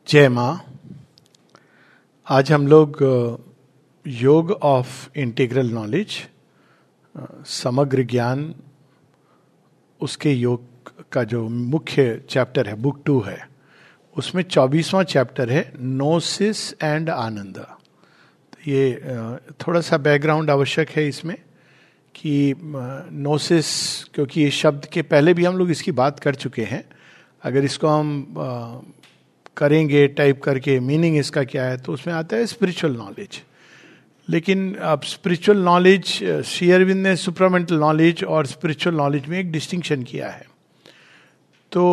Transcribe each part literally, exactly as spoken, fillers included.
जय माँ। आज हम लोग योग ऑफ इंटीग्रल नॉलेज, समग्र ज्ञान, उसके योग का जो मुख्य चैप्टर है, बुक टू है, उसमें चौबीसवां चैप्टर है नोसिस एंड आनंद। तो ये थोड़ा सा बैकग्राउंड आवश्यक है इसमें कि नोसिस, क्योंकि ये शब्द के पहले भी हम लोग इसकी बात कर चुके हैं। अगर इसको हम करेंगे टाइप करके मीनिंग इसका क्या है, तो उसमें आता है स्पिरिचुअल नॉलेज। लेकिन अब स्पिरिचुअल नॉलेज, श्री अरविंद ने सुप्रामेंटल नॉलेज और स्पिरिचुअल नॉलेज में एक डिस्टिंक्शन किया है, तो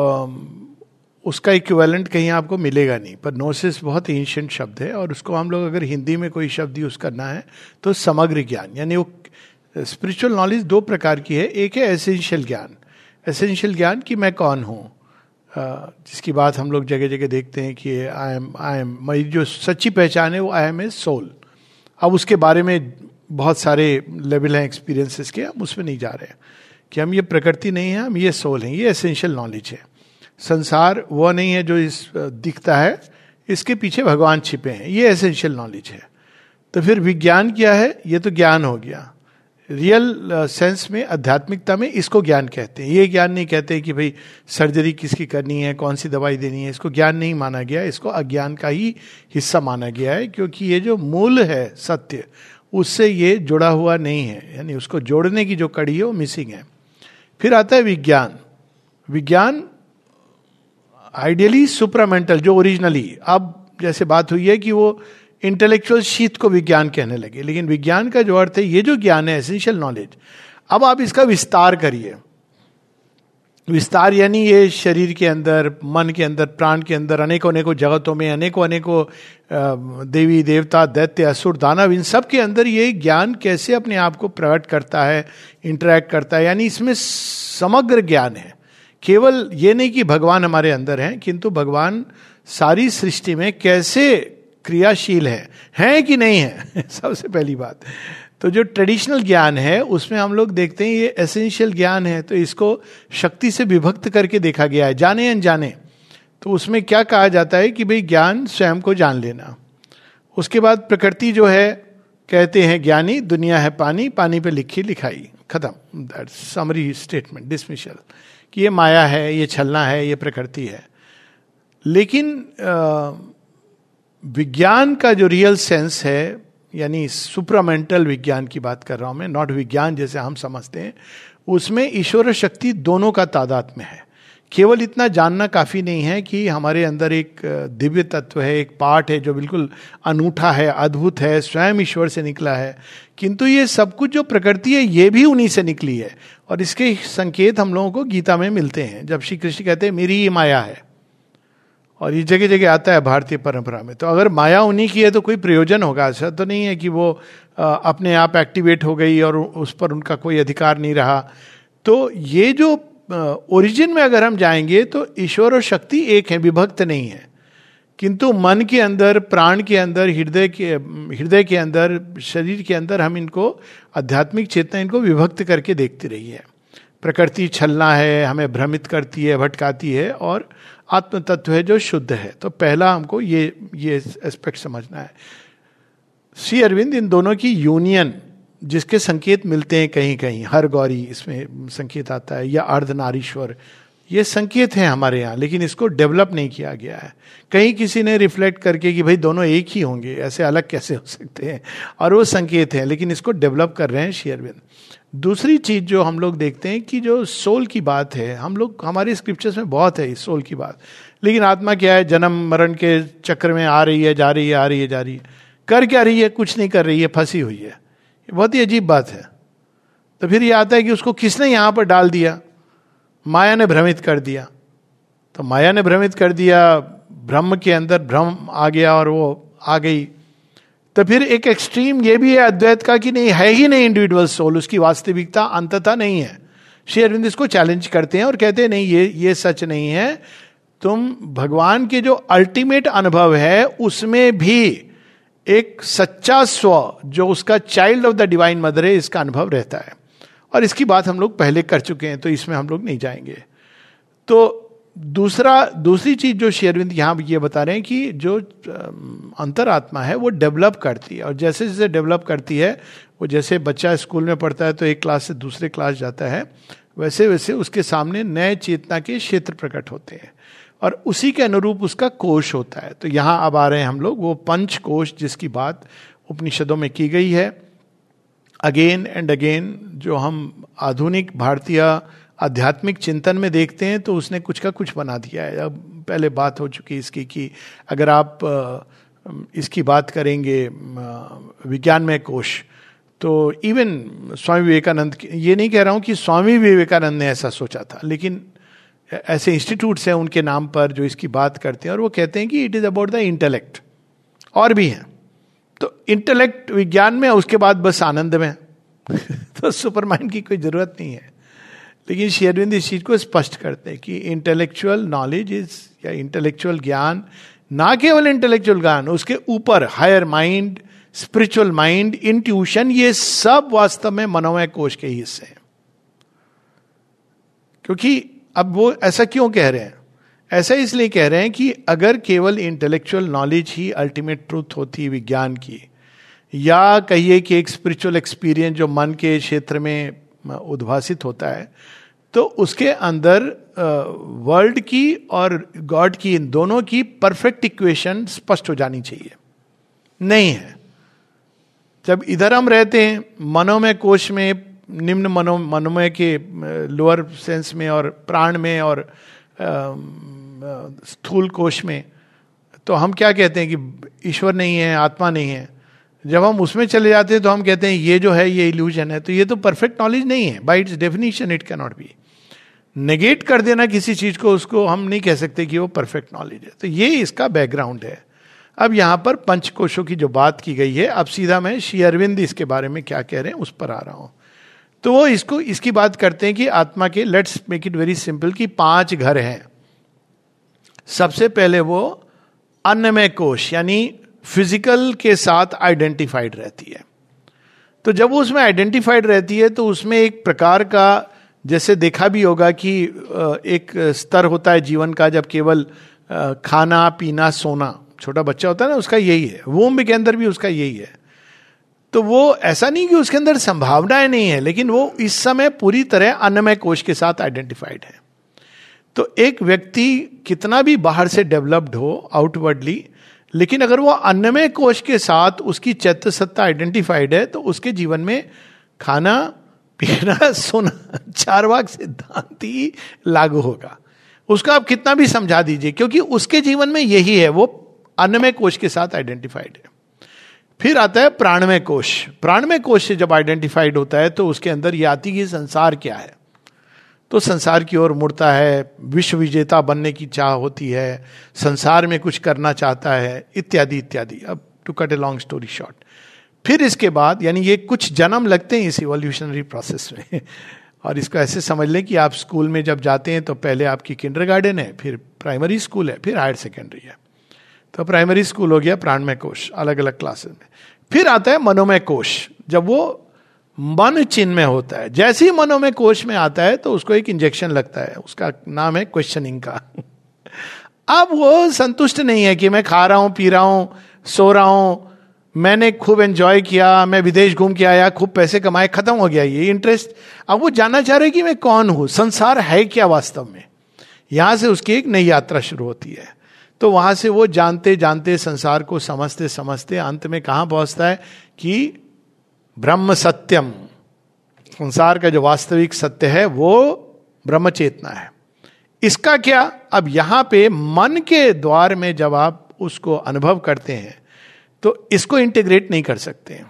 उसका इक्विवेलेंट कहीं आपको मिलेगा नहीं। पर नोसिस बहुत एंशिएंट शब्द है और उसको हम लोग अगर हिंदी में कोई शब्द यूज करना है तो समग्र ज्ञान, यानी वो स्पिरिचुअल नॉलेज दो प्रकार की है। एक है एसेंशियल ज्ञान, एसेंशियल ज्ञान कि मैं कौन हूँ, जिसकी बात हम लोग जगह जगह देखते हैं कि आई एम आई एम मेरी जो सच्ची पहचान है वो आई एम ए सोल। अब उसके बारे में बहुत सारे लेवल हैं एक्सपीरियंसेस के, हम उसमें नहीं जा रहे हैं कि हम ये प्रकृति नहीं है, हम ये सोल हैं। ये एसेंशियल नॉलेज है। संसार वो नहीं है जो इस दिखता है, इसके पीछे भगवान छिपे हैं, ये एसेंशियल नॉलेज है। तो फिर विज्ञान क्या है? ये तो ज्ञान हो गया। रियल सेंस uh, में, आध्यात्मिकता में इसको ज्ञान कहते हैं। ये ज्ञान नहीं कहते कि भाई सर्जरी किसकी करनी है, कौन सी दवाई देनी है, इसको ज्ञान नहीं माना गया, इसको अज्ञान का ही हिस्सा माना गया है, क्योंकि ये जो मूल है सत्य, उससे ये जुड़ा हुआ नहीं है, यानी उसको जोड़ने की जो कड़ी है वो मिसिंग है। फिर आता है विज्ञान। विज्ञान आइडियली सुप्रामेंटल, जो ओरिजिनली, अब जैसे बात हुई है कि वो इंटेलेक्चुअल शीत को विज्ञान कहने लगे, लेकिन विज्ञान का जो अर्थ है, ये जो ज्ञान है एसेंशियल नॉलेज, अब आप इसका विस्तार करिए। विस्तार यानी ये शरीर के अंदर, मन के अंदर, प्राण के अंदर, अनेकों अनेकों जगतों में, अनेकों अनेकों देवी देवता, दैत्य, असुर, दानव, इन सब के अंदर ये ज्ञान कैसे अपने आप को प्रकट करता है, इंटरैक्ट करता है। यानी इसमें समग्र ज्ञान है। केवल ये नहीं कि भगवान हमारे अंदर हैं, किंतु भगवान सारी सृष्टि में कैसे क्रियाशील है, है कि नहीं है, सबसे पहली बात। तो जो ट्रेडिशनल ज्ञान है उसमें हम लोग देखते हैं ये एसेंशियल ज्ञान है, तो इसको शक्ति से विभक्त करके देखा गया है, जाने अनजाने। तो उसमें क्या कहा जाता है कि भाई ज्ञान स्वयं को जान लेना। उसके बाद प्रकृति जो है, कहते हैं ज्ञानी दुनिया है पानी, पानी पे लिखी लिखाई, खत्म। दैट समरी स्टेटमेंट, डिसमिशल, कि ये माया है, ये छलना है, ये प्रकृति है। लेकिन आ, विज्ञान का जो रियल सेंस है, यानी सुप्रामेंटल विज्ञान की बात कर रहा हूं मैं, नॉट विज्ञान जैसे हम समझते हैं, उसमें ईश्वर और शक्ति दोनों का तादाद में है। केवल इतना जानना काफी नहीं है कि हमारे अंदर एक दिव्य तत्व है, एक पार्ट है जो बिल्कुल अनूठा है, अद्भुत है, स्वयं ईश्वर से निकला है, किंतु ये सब कुछ जो प्रकृति है ये भी उन्हीं से निकली है। और इसके संकेत हम लोगों को गीता में मिलते हैं, जब श्री कृष्ण कहते हैं मेरी ही माया है, और ये जगह जगह आता है भारतीय परंपरा में। तो अगर माया उन्हीं की है तो कोई प्रयोजन होगा? ऐसा तो नहीं है कि वो अपने आप एक्टिवेट हो गई और उस पर उनका कोई अधिकार नहीं रहा। तो ये जो ओरिजिन में अगर हम जाएंगे तो ईश्वर और शक्ति एक है, विभक्त नहीं है। किंतु मन के अंदर, प्राण के अंदर, हृदय के हृदय के अंदर, शरीर के अंदर हम इनको, आध्यात्मिक चेतना इनको विभक्त करके देखती रही है। प्रकृति छलना है, हमें भ्रमित करती है, भटकाती है, और आत्म तत्व है जो शुद्ध है। तो पहला हमको ये ये एस्पेक्ट समझना है। श्री अरविंद इन दोनों की यूनियन, जिसके संकेत मिलते हैं कहीं कहीं, हर गौरी इसमें संकेत आता है, या अर्धनारीश्वर, ये संकेत हैं हमारे यहाँ, लेकिन इसको डेवलप नहीं किया गया है। कहीं किसी ने रिफ्लेक्ट करके कि भाई दोनों एक ही होंगे, ऐसे अलग कैसे हो सकते हैं, और वो संकेत हैं, लेकिन इसको डेवलप कर रहे हैं श्री अरविंद। दूसरी चीज जो हम लोग देखते हैं कि जो सोल की बात है, हम लोग, हमारे स्क्रिप्चर्स में बहुत है इस सोल की बात, लेकिन आत्मा क्या है? जन्म मरण के चक्र में आ रही है, जा रही है, आ रही है, जा रही है, कर क्या रही है? कुछ नहीं कर रही है, फंसी हुई है। ये बहुत ही अजीब बात है। तो फिर ये आता है कि उसको किसने यहां पर डाल दिया? माया ने भ्रमित कर दिया। तो माया ने भ्रमित कर दिया, ब्रह्म के अंदर भ्रम आ गया और वो आ गई। तो फिर एक एक्सट्रीम ये भी है अद्वैत का कि नहीं, है ही नहीं इंडिविजुअल सोल, उसकी वास्तविकता अंततः नहीं है। श्री अरविंद इसको चैलेंज करते हैं और कहते हैं नहीं, ये ये सच नहीं है। तुम भगवान के जो अल्टीमेट अनुभव है उसमें भी एक सच्चा स्व, जो उसका child of the divine mother है, इसका अनुभव रहता है। और इसकी बात हम लोग पहले कर चुके हैं, तो इसमें हम लोग नहीं जाएंगे। तो दूसरा दूसरी चीज जो श्री अरविंद यहाँ ये बता रहे हैं कि जो अंतरात्मा है वो डेवलप करती है, और जैसे जैसे डेवलप करती है, वो जैसे बच्चा स्कूल में पढ़ता है तो एक क्लास से दूसरे क्लास जाता है, वैसे वैसे उसके सामने नए चेतना के क्षेत्र प्रकट होते हैं, और उसी के अनुरूप उसका कोश होता है. तो यहाँ अब आ रहे हैं हम लोग वो पंच कोश जिसकी बात उपनिषदों में की गई है. अगेन एंड अगेन जो हम आधुनिक भारतीय आध्यात्मिक चिंतन में देखते हैं तो उसने कुछ का कुछ बना दिया है. अब पहले बात हो चुकी है इसकी कि अगर आप इसकी बात करेंगे विज्ञानमय कोश, तो इवन स्वामी विवेकानंद, ये नहीं कह रहा हूँ कि स्वामी विवेकानंद ने ऐसा सोचा था, लेकिन ऐसे इंस्टीट्यूट्स हैं उनके नाम पर जो इसकी बात करते हैं, और वो कहते हैं कि it is about the intellect. और भी हैं. तो इंटेलेक्ट विज्ञान में, उसके बाद बस आनंद में. तो सुपर माइंड की कोई जरूरत नहीं है. लेकिन श्री अरविंद इस चीज को स्पष्ट करते हैं कि इंटेलेक्चुअल नॉलेज इज, या इंटेलेक्चुअल ज्ञान, ना केवल इंटेलेक्चुअल ज्ञान, उसके ऊपर higher mind, spiritual mind, intuition, ये सब वास्तव में मनोमय कोश के हिस्से हैं. क्योंकि अब वो ऐसा क्यों कह रहे हैं? ऐसा इसलिए कह रहे हैं कि अगर केवल इंटेलेक्चुअल नॉलेज ही अल्टीमेट ट्रूथ होती विज्ञान की, या कहिए कि एक स्पिरिचुअल एक्सपीरियंस जो मन के क्षेत्र में उद्भासित होता है, तो उसके अंदर वर्ल्ड की और गॉड की, इन दोनों की परफेक्ट इक्वेशन स्पष्ट हो जानी चाहिए. नहीं है. जब इधर हम रहते हैं मनोमय कोश में, निम्न मनो मनोमय के लोअर सेंस में, और प्राण में, और स्थूल कोश में, तो हम क्या कहते हैं कि ईश्वर नहीं है, आत्मा नहीं है. जब हम उसमें चले जाते हैं तो हम कहते हैं ये जो है ये इल्यूजन है. तो ये तो परफेक्ट नॉलेज नहीं है. By its definition it can not be. Negate कर देना किसी चीज को, उसको हम नहीं कह सकते कि वो परफेक्ट नॉलेज है. तो ये इसका बैकग्राउंड है. अब यहां पर पंचकोशों की जो बात की गई है, अब सीधा मैं श्री अरविंद इसके बारे में क्या कह रहे हैं उस पर आ रहा हूं. तो वो इसको इसकी बात करते हैं कि आत्मा के, let's make it very simple, कि पांच घर हैं. सबसे पहले वो अन्नमय कोश, यानी फिजिकल के साथ आइडेंटिफाइड रहती है. तो जब वो उसमें आइडेंटिफाइड रहती है तो उसमें एक प्रकार का, जैसे देखा भी होगा कि एक स्तर होता है जीवन का जब केवल खाना पीना सोना, छोटा बच्चा होता है ना, उसका यही है. वोम्ब के अंदर भी उसका यही है. तो वो ऐसा नहीं कि उसके अंदर संभावनाएं नहीं है, लेकिन वो इस समय पूरी तरह अन्नमय कोश के साथ आइडेंटिफाइड है. तो एक व्यक्ति कितना भी बाहर से डेवलप्ड हो आउटवर्डली, लेकिन अगर वो अन्नमय कोश के साथ उसकी चैत्य सत्ता आइडेंटिफाइड है, तो उसके जीवन में खाना पीना सोना चारवाक सिद्धांत ही लागू होगा. उसको आप कितना भी समझा दीजिए, क्योंकि उसके जीवन में यही है, वो अन्नमय कोश के साथ आइडेंटिफाइड है. फिर आता है प्राणमय कोश. प्राणमय कोश से जब आइडेंटिफाइड होता है तो उसके अंदर ये आती कि संसार क्या है. तो संसार की ओर मुड़ता है, विश्व विजेता बनने की चाह होती है, संसार में कुछ करना चाहता है, इत्यादि इत्यादि. अब to cut a long story short, फिर इसके बाद, यानी ये कुछ जन्म लगते हैं इस इवोल्यूशनरी प्रोसेस में. और इसको ऐसे समझ लें कि आप स्कूल में जब जाते हैं तो पहले आपकी किंडरगार्टन है, फिर प्राइमरी स्कूल है, फिर हायर सेकेंडरी है. तो प्राइमरी स्कूल हो गया प्राणमय कोश, अलग अलग क्लासेस में. फिर आता है मनोमय कोश, जब वो मन चिन्ह में होता है. जैसे ही मनोमय कोश में आता है तो उसको एक इंजेक्शन लगता है, उसका नाम है क्वेश्चनिंग का. अब वो संतुष्ट नहीं है कि मैं खा रहा हूं, पी रहा हूं, सो रहा हूं, मैंने खूब एंजॉय किया, मैं विदेश घूम के आया, खूब पैसे कमाए, खत्म हो गया ये इंटरेस्ट. अब वो जानना चाह रहे कि मैं कौन हूं, संसार है क्या वास्तव में. यहां से उसकी एक नई यात्रा शुरू होती है. तो वहां से वो जानते जानते, संसार को समझते समझते अंत में कहां पहुंचता है कि ब्रह्म सत्यम, संसार का जो वास्तविक सत्य है वो ब्रह्म चेतना है. इसका क्या, अब यहां पे मन के द्वार में जब आप उसको अनुभव करते हैं तो इसको इंटीग्रेट नहीं कर सकते.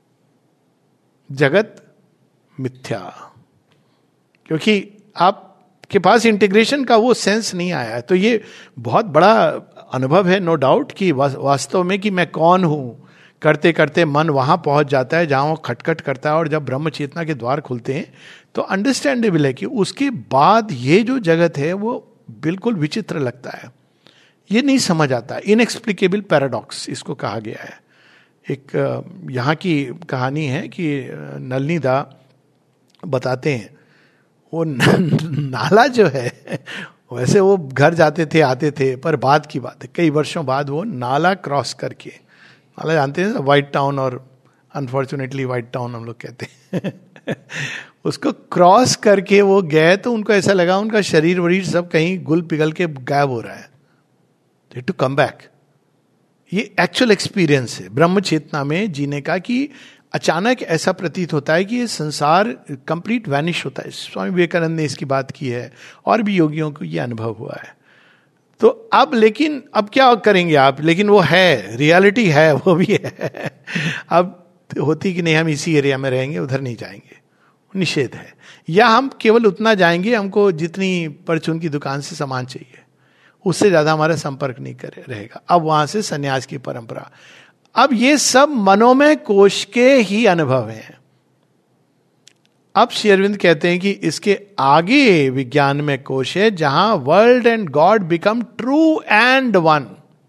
जगत मिथ्या, क्योंकि आपके पास इंटीग्रेशन का वो सेंस नहीं आया है. तो ये बहुत बड़ा अनुभव है, नो डाउट, कि वास्तव में कि मैं कौन हूं. करते करते मन वहां पहुंच जाता है जहां वो खटखट करता है, और जब ब्रह्म चेतना के द्वार खुलते हैं तो अंडरस्टैंडेबल है कि उसके बाद ये जो जगत है वो बिल्कुल विचित्र लगता है. ये नहीं समझ आता. इनएक्सप्लिकेबल पैराडॉक्स इसको कहा गया है. एक यहाँ की कहानी है कि नलिनी दा बताते हैं, वो नाला जो है वैसे वो घर जाते थे, आते थे, पर बाद की बात है, कई वर्षों बाद वो नाला क्रॉस करके, नाला जानते हैं व्हाइट टाउन, और अनफॉर्चुनेटली व्हाइट टाउन हम लोग कहते हैं उसको क्रॉस करके वो गए, तो उनको ऐसा लगा उनका शरीर वरीर सब कहीं गुल पिघल के गायब हो रहा है, टू कम बैक। ये एक्चुअल एक्सपीरियंस है ब्रह्म चेतना में जीने का, कि अचानक ऐसा प्रतीत होता है कि ये संसार कंप्लीट वैनिश होता है। स्वामी विवेकानंद ने इसकी बात की है, और भी योगियों को ये अनुभव हुआ है। तो अब लेकिन अब क्या करेंगे आप, लेकिन वो है, रियलिटी है, वो भी है। अब होती कि नहीं हम इसी एरिया में रहेंगे, उधर नहीं जाएंगे, निषेध है। या हम केवल उतना जाएंगे, हमको जितनी परचून की दुकान से सामान चाहिए, उससे ज्यादा हमारा संपर्क नहीं करे रहेगा। अब वहां से सन्यास की परंपरा। अब ये सब मनोमय कोश के ही अनुभव हैं। अब श्री अरविंद कहते हैं कि इसके आगे विज्ञान में कोश है, जहां world and God become true and one,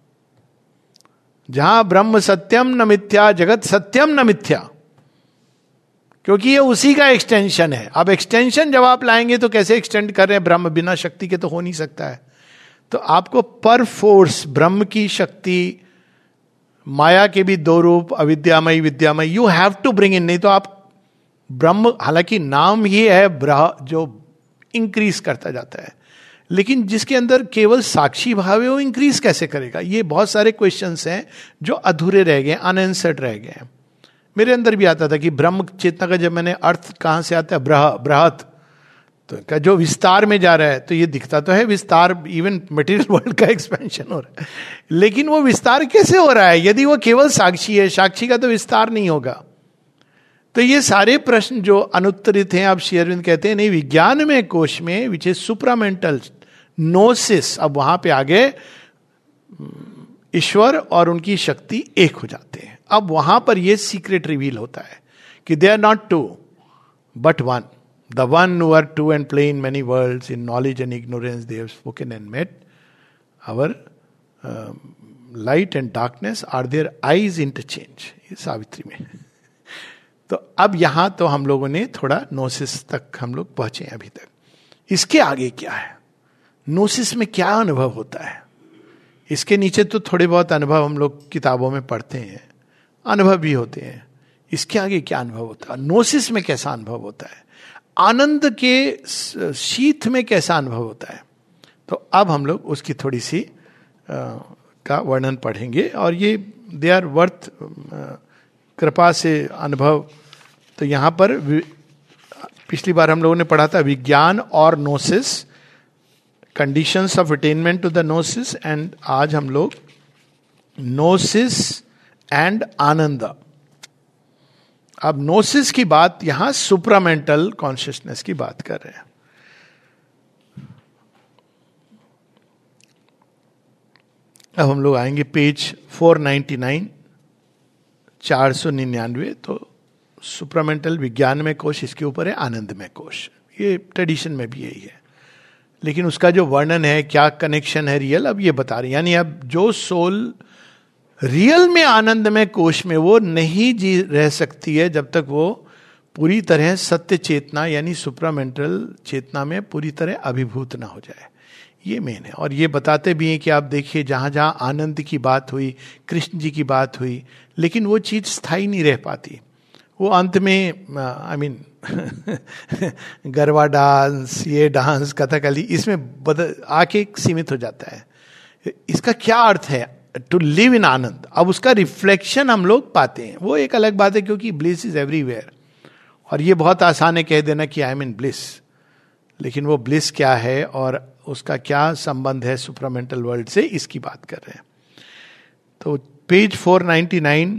जहां ब्रह्म सत्यम न मिथ्या, जगत सत्यम न मिथ्या, क्योंकि ये उसी का एक्सटेंशन है। अब एक्सटेंशन जब आप लाएंगे तो कैसे एक्सटेंड कर रहे हैं, ब्रह्म बिना शक्ति के तो हो नहीं सकता है। तो आपको पर फोर्स ब्रह्म की शक्ति, माया के भी दो रूप, अविद्यामय विद्यामय, you have to bring in, नहीं तो आप ब्रह्म, हालांकि नाम ही है ब्रह, जो इंक्रीज करता जाता है, लेकिन जिसके अंदर केवल साक्षी भाव है वो इंक्रीज कैसे करेगा। ये बहुत सारे क्वेश्चंस हैं जो अधूरे रह गए, अनआंसर्ड रह गए हैं। मेरे अंदर भी आता था कि ब्रह्म चेतना का जब मैंने अर्थ कहां से आता है, ब्रह, बृहत, तो जो विस्तार में जा रहा है, तो ये दिखता तो है विस्तार, इवन मटेरियल वर्ल्ड का एक्सपेंशन हो रहा है, लेकिन वो विस्तार कैसे हो रहा है यदि वो केवल साक्षी है। साक्षी का तो विस्तार नहीं होगा। तो ये सारे प्रश्न जो अनुत्तरित हैं, अब श्री अरविंद कहते हैं नहीं, विज्ञान में कोश में विच इज सुप्रामेंटल नोसिस, अब वहां पे आगे ईश्वर और उनकी शक्ति एक हो जाते हैं। अब वहां पर यह सीक्रेट रिवील होता है कि they are not two but one, the one who are two and play in many worlds, in knowledge and ignorance they have spoken and met, our light and darkness are their eyes interchange, ये सावित्री में। तो अब यहां तो हम लोगों ने थोड़ा नोसिस तक हम लोग पहुंचे अभी तक। इसके आगे क्या है, नोसिस में क्या अनुभव होता है, इसके नीचे तो थोड़े बहुत अनुभव हम लोग किताबों में पढ़ते हैं, अनुभव भी होते हैं। इसके आगे क्या अनुभव होता है, नोसिस में कैसा अनुभव होता है, आनंद के शीत में कैसा अनुभव होता है। तो अब हम लोग उसकी थोड़ी सी आ, का वर्णन पढ़ेंगे, और ये दे आर वर्थ कृपा से अनुभव। तो यहां पर पिछली बार हम लोगों ने पढ़ा था विज्ञान और gnosis, conditions of attainment to the gnosis, and आज हम लोग नोसिस एंड आनंद। अब नोसिस की बात यहां सुप्रामेंटल कॉन्शियसनेस की बात कर रहे हैं। अब हम लोग आएंगे पेज फोर नाइन्टी नाइन, चार सौ निन्यानवे। तो सुप्रामेंटल विज्ञान में कोश, इसके ऊपर है आनंद में कोश। ये ट्रेडिशन में भी यही है, लेकिन उसका जो वर्णन है, क्या कनेक्शन है रियल, अब ये बता रहे हैं। यानी अब जो सोल रियल में आनंद में कोश में, वो नहीं जी रह सकती है जब तक वो पूरी तरह सत्य चेतना यानी सुप्रामेंटल चेतना में पूरी तरह अभिभूत ना हो जाए। ये मेन है। और ये बताते भी हैं कि आप देखिए जहां जहां आनंद की बात हुई, कृष्ण जी की बात हुई, लेकिन वो चीज स्थायी नहीं रह पाती। वो अंत में आई मीन गरबा डांस, ये डांस, कथकली, इसमें बदल आके सीमित हो जाता है। इसका क्या अर्थ है, टू लिव इन आनंद। अब उसका रिफ्लेक्शन हम लोग पाते हैं, वो एक अलग बात है, क्योंकि ब्लिस इज एवरीवेयर। और ये बहुत आसान है कह देना कि आई एम इन ब्लिस, लेकिन वो ब्लिस क्या है और उसका क्या संबंध है सुप्रामेंटल वर्ल्ड से, इसकी बात कर रहे हैं। तो page four ninety nine,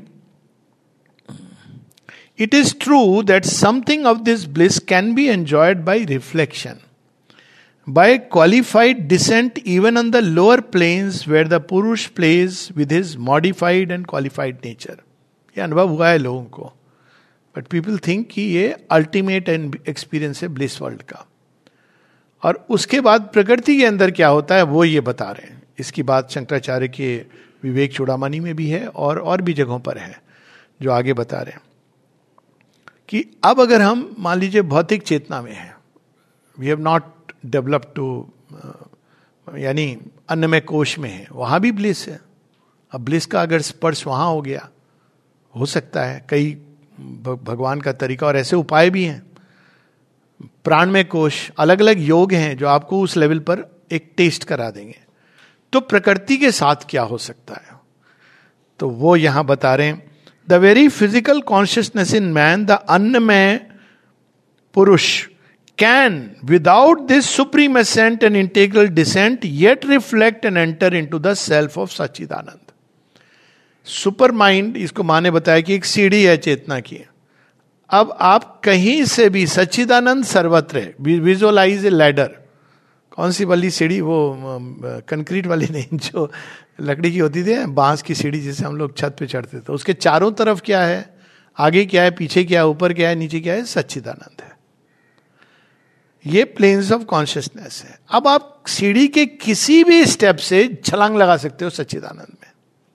it is true that something of this bliss can be enjoyed by reflection, by qualified descent even on the lower planes where the purusha plays with his modified and qualified nature. ये अनुभव हुआ है लोगों को, but people think कि ये ultimate experience है bliss world का। और उसके बाद प्रकृति के अंदर क्या होता है वो ये बता रहे हैं। इसकी बात शंकराचार्य के विवेक चूड़ामणि में भी है, और और भी जगहों पर है जो आगे बता रहे हैं कि अब अगर हम मान लीजिए भौतिक चेतना में हैं, we have not develop to यानी अन्नमय कोश में है, वहां भी ब्लिस है। अब ब्लिस का अगर स्पर्श वहां हो गया, हो सकता है कई भगवान का तरीका और ऐसे उपाय भी हैं। प्राणमय कोश, अलग अलग योग हैं जो आपको उस लेवल पर एक टेस्ट करा देंगे। तो प्रकृति के साथ क्या हो सकता है, तो वो यहां बता रहे हैं, the very physical consciousness in man, the annamaya purusha, can without this supreme ascent and integral descent yet reflect and enter into the self of Sachchidananda. Super mind, इसको माने बताया कि एक सीढ़ी है चेतना की। अब आप कहीं से भी, सच्चिदानंद सर्वत्र है, विजुअलाइज ए लैडर। कौन सी वाली सीढ़ी, वो कंक्रीट वाली नहीं, जो लकड़ी की होती थी, बांस की सीढ़ी जिसे हम लोग छत पे चढ़ते थे। उसके चारों तरफ क्या है, आगे क्या है, पीछे क्या है, ऊपर क्या है, नीचे क्या है, सच्चिदानंद है। ये प्लेन्स ऑफ कॉन्शियसनेस है। अब आप सीढ़ी के किसी भी स्टेप से छलांग लगा सकते हो सच्चिदानंद में,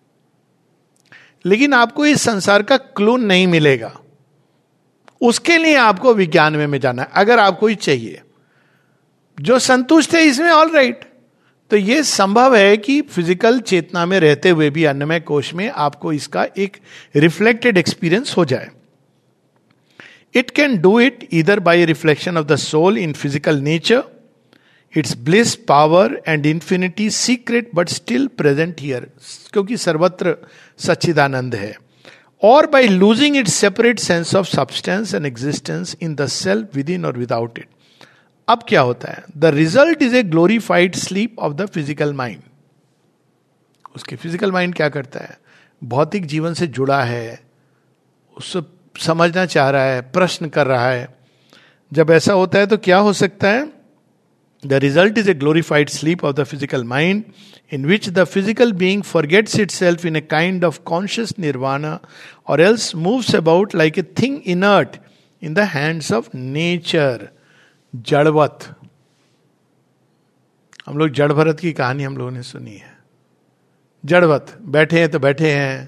लेकिन आपको इस संसार का क्लू नहीं मिलेगा। उसके लिए आपको विज्ञान में, में जाना है। अगर आपको ही चाहिए, जो संतुष्ट है इसमें, ऑल राइट। तो यह संभव है कि फिजिकल चेतना में रहते हुए भी अन्नमय कोश में आपको इसका एक रिफ्लेक्टेड एक्सपीरियंस हो जाए। It can do it either by reflection of the soul in physical nature, its bliss, power and infinity secret but still present here, क्योंकि सर्वत्र सच्चिदानंद है, और by losing its separate sense of substance and existence in the self within और without it. अब क्या होता है, the result is a glorified sleep of the physical mind. उसके फिजिकल माइंड क्या करता है, भौतिक जीवन से जुड़ा है, उससे समझना चाह रहा है, प्रश्न कर रहा है। जब ऐसा होता है तो क्या हो सकता है, the result is a glorified sleep of the physical mind in which the physical being forgets itself in a kind of conscious nirvana or else moves about like a thing inert in the hands of nature. जड़वत, हम लोग जड़ भरत की कहानी हम लोगों ने सुनी है। जड़वत बैठे हैं तो बैठे हैं,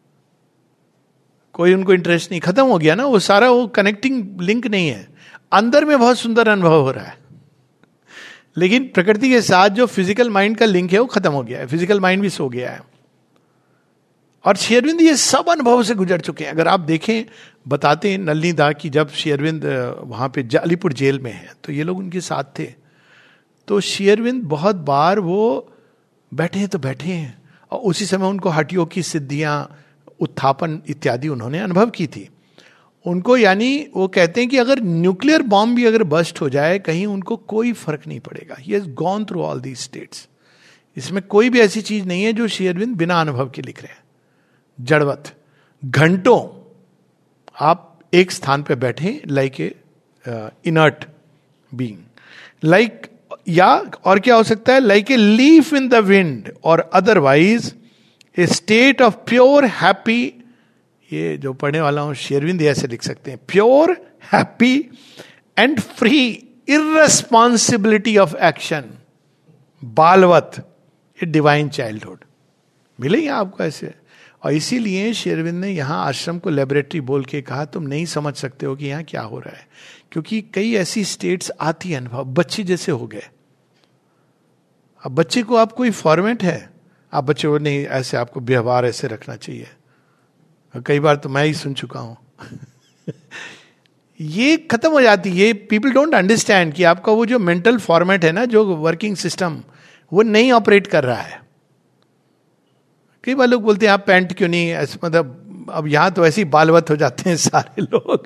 कोई उनको इंटरेस्ट नहीं, खत्म हो गया ना वो सारा, वो कनेक्टिंग लिंक नहीं है। अंदर में बहुत सुंदर अनुभव हो रहा है, लेकिन प्रकृति के साथ जो फिजिकल माइंड का लिंक है वो खत्म हो गया है, फिजिकल माइंड भी सो गया है। और श्री अरविंद ये सब अनुभव से गुजर चुके हैं। अगर आप देखें, बताते हैं नलिनी दा की, जब श्री अरविंद वहां पे अलीपुर जेल में है तो ये लोग उनके साथ थे, तो श्री अरविंद बहुत बार वो बैठे हैं तो बैठे हैं, और उसी समय उनको हटियों की सिद्धियां, उत्थापन इत्यादि उन्होंने अनुभव की थी। उनको, यानी वो कहते हैं कि अगर न्यूक्लियर बॉम्ब भी अगर बस्ट हो जाए कहीं, उनको कोई फर्क नहीं पड़ेगा। He has gone through all these states. इसमें कोई भी ऐसी चीज नहीं है जो श्री अरविंद बिना अनुभव के लिख रहे हैं। जड़वत, घंटों आप एक स्थान पे बैठे, like a inert being, like, या और क्या हो सकता है, like a leaf in the wind, और otherwise a state of pure happy. ये जो पढ़ने वाला हूं, शेरविंद ऐसे लिख सकते हैं, pure happy and free irresponsibility of action, बालवत, ए डिवाइन चाइल्डहुड मिलेंगे आपको ऐसे। और इसीलिए शेरविंद ने यहां आश्रम को लेबोरेटरी बोल के कहा, तुम नहीं समझ सकते हो कि यहां क्या हो रहा है, क्योंकि कई ऐसी स्टेट्स आती है अनुभव, बच्चे जैसे हो गए। अब बच्चे को आप कोई फॉर्मेट है, आप बच्चे को नहीं, ऐसे आपको व्यवहार ऐसे रखना चाहिए। कई बार तो मैं ही सुन चुका हूं ये खत्म हो जाती है। ये पीपल डोंट अंडरस्टैंड कि आपका वो जो मेंटल फॉर्मेट है ना, जो वर्किंग सिस्टम, वो नहीं ऑपरेट कर रहा है। कई बार लोग बोलते हैं आप पैंट क्यों नहीं, ऐसे मतलब अब यहां तो ऐसे ही बालवत हो जाते हैं सारे लोग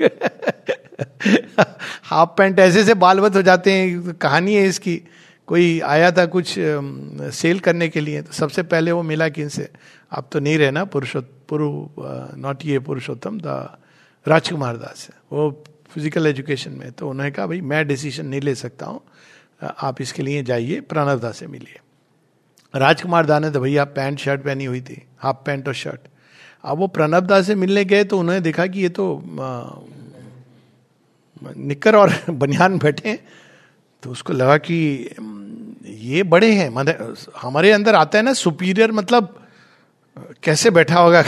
हाफ पैंट ऐसे से बालवत हो जाते हैं। कहानी है इसकी, कोई आया था कुछ सेल करने के लिए, तो सबसे पहले वो मिला किनसे, आप तो नहीं रहना पुरुषोत्तम, नॉट ये पुरुषोत्तम, द राजकुमार दास है, वो फिजिकल एजुकेशन में। तो उन्होंने कहा भाई मैं डिसीजन नहीं ले सकता हूँ, आप इसके लिए जाइए, प्रणव दा से मिलिए। राजकुमार दा ने तो भैया पैंट शर्ट पहनी हुई थी, हाफ पैंट और शर्ट। अब वो प्रणव दा से मिलने गए तो उन्होंने देखा कि ये तो निक्कर और बनियान बैठे, तो उसको लगा कि ये बड़े हैं, मतलब हमारे अंदर आता है ना सुपीरियर, मतलब कैसे बैठा होगा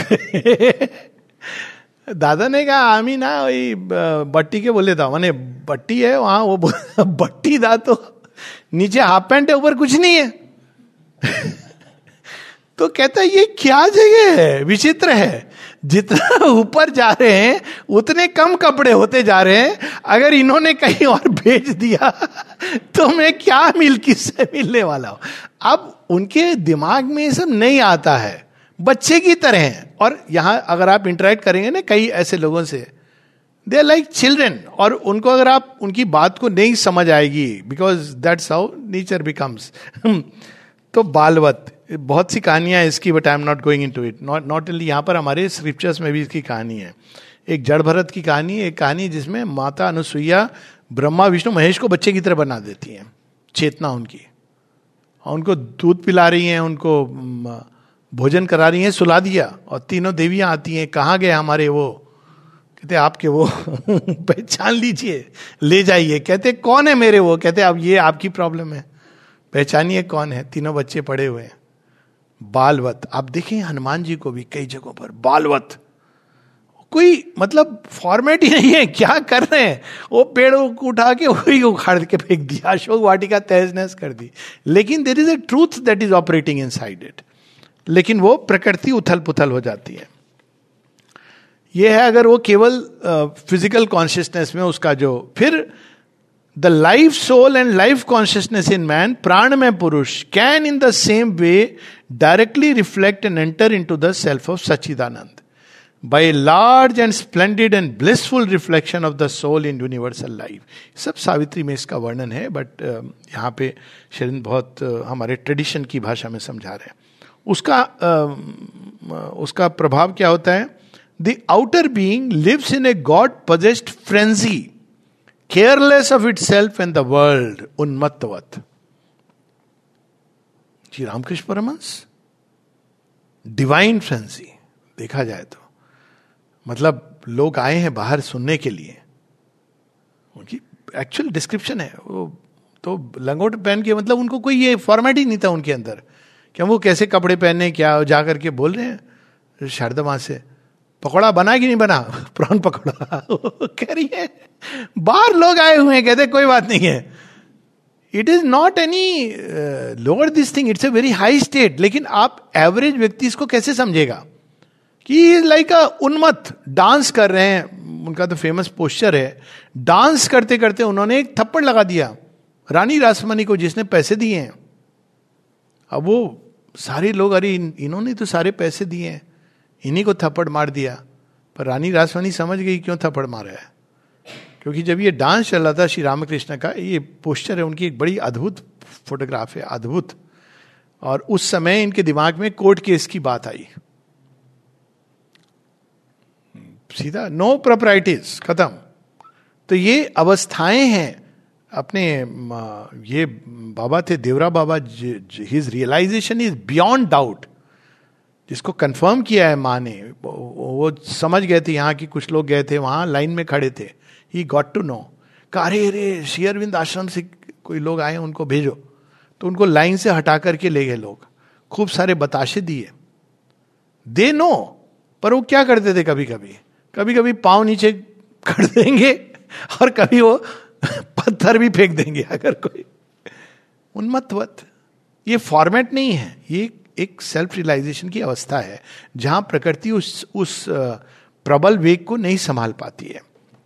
दादा ने कहा आमी ना वही बट्टी के बोले था, मैंने बट्टी है वहां, वो बट्टी दा तो नीचे हाफ पैंट है ऊपर कुछ नहीं है। तो कहता है ये क्या जगह है, विचित्र है, जितना ऊपर जा रहे हैं उतने कम कपड़े होते जा रहे हैं, अगर इन्होंने कहीं और भेज दिया तो मैं क्या मिल किससे मिलने वाला हूं। अब उनके दिमाग में ये सब नहीं आता है, बच्चे की तरह हैं। और यहां अगर आप इंटरेक्ट करेंगे ना कई ऐसे लोगों से, दे आर लाइक चिल्ड्रन, और उनको अगर आप उनकी बात को नहीं समझ आएगी, because that's how nature becomes. तो बालवत, बहुत सी कहानियां हैं इसकी, but I am not going into it. Not not only यहाँ पर, हमारे स्क्रिप्चर्स में भी इसकी कहानी है। एक जड़ भरत की कहानी, एक कहानी जिसमें माता अनुसुईया ब्रह्मा विष्णु महेश को बच्चे की तरह बना देती हैं, चेतना उनकी, और उनको दूध पिला रही हैं, उनको भोजन करा रही हैं, सुला दिया, और तीनों देवियां आती हैं, कहाँ गए हमारे वो, कहते आपके वो पहचान लीजिए, ले जाइए। कहते कौन है मेरे वो, कहते अब ये आपकी प्रॉब्लम है, पहचानिए कौन है। तीनों बच्चे पड़े हुए हैं, बालवत। आप देखें हनुमान जी को भी कई जगहों पर बालवत, कोई मतलब फॉर्मेट ही नहीं है, क्या कर रहे हैं, वो पेड़ को उठा के वही उखाड़ के फेंक दिया, अशोक वाटिका तहस नहस कर दी। लेकिन there is a truth that is operating inside it, लेकिन वो प्रकृति उथल पुथल हो जाती है। ये है अगर वो केवल फिजिकल uh, कॉन्शियसनेस में उसका जो, फिर the life soul and life consciousness in man, प्राण में पुरुष, can in the same way directly reflect and enter in to the self of Sachchidananda by a large and splendid and blissful reflection of the soul in universal life. सब सावित्री में इसका वर्णन है, but uh, यहाँ पे शरण बहुत uh, हमारे ट्रेडिशन की भाषा में समझा रहे हैं। उसका uh, उसका प्रभाव क्या होता है? The outer being lives in a God-possessed frenzy, careless of itself and the world, उन्मत्तवत। श्री रामकृष्ण परमहंस, डिवाइन फ्रेंजी देखा जाए तो, मतलब लोग आए हैं बाहर सुनने के लिए, उनकी एक्चुअल डिस्क्रिप्शन है वो तो लंगोट पहन के, मतलब उनको कोई ये फॉर्मेट ही नहीं था उनके अंदर, क्या वो कैसे कपड़े पहने, क्या जा करके बोल रहे हैं शारदा माँ से, पकौड़ा बना कि नहीं बना, प्रॉन पकौड़ा कह रही है। बाहर लोग आए हुए हैं, कहते कोई बात नहीं है, it is not any lower this thing, it's a very high state. लेकिन आप एवरेज व्यक्ति इसको कैसे समझेगा कि इज लाइक अ उन्मत्त, डांस कर रहे हैं, उनका तो फेमस पोस्चर है, डांस करते करते उन्होंने एक थप्पड़ लगा दिया रानी रासमणी को जिसने पैसे दिए हैं। अब वो सारे लोग, अरे इन्होंने तो सारे पैसे दिए हैं, इन्हीं को थप्पड़ मार दिया। पर रानी रासमणी समझ गई क्यों थप्पड़ मारा है, क्योंकि जब ये डांस चल रहा था श्री रामकृष्ण का, ये पोस्चर है उनकी, एक बड़ी अद्भुत फोटोग्राफ है, अद्भुत। और उस समय इनके दिमाग में कोर्ट केस की बात आई, सीधा नो प्रॉपर्टीज, खत्म। तो ये अवस्थाएं हैं अपने, ये बाबा थे Devraha Baba, his realization is beyond doubt, जिसको कंफर्म किया है माँ ने, वो समझ गए थे, यहाँ की कुछ लोग गए थे वहाँ लाइन में खड़े थे, ही गॉट टू नो, अरे अरे श्री अरविंद आश्रम से कोई लोग आए उनको भेजो, तो उनको लाइन से हटा करके ले गए लोग, खूब सारे बताशे दिए, दे नो। पर वो क्या करते थे, कभी कभी कभी कभी पांव नीचे कर देंगे और कभी वो पत्थर भी फेंक देंगे अगर कोई, उन्मत्तवत। ये फॉर्मेट नहीं है, ये एक सेल्फ रियलाइजेशन की अवस्था है जहां प्रकृति उस उस प्रबल वेग को नहीं संभाल पाती है।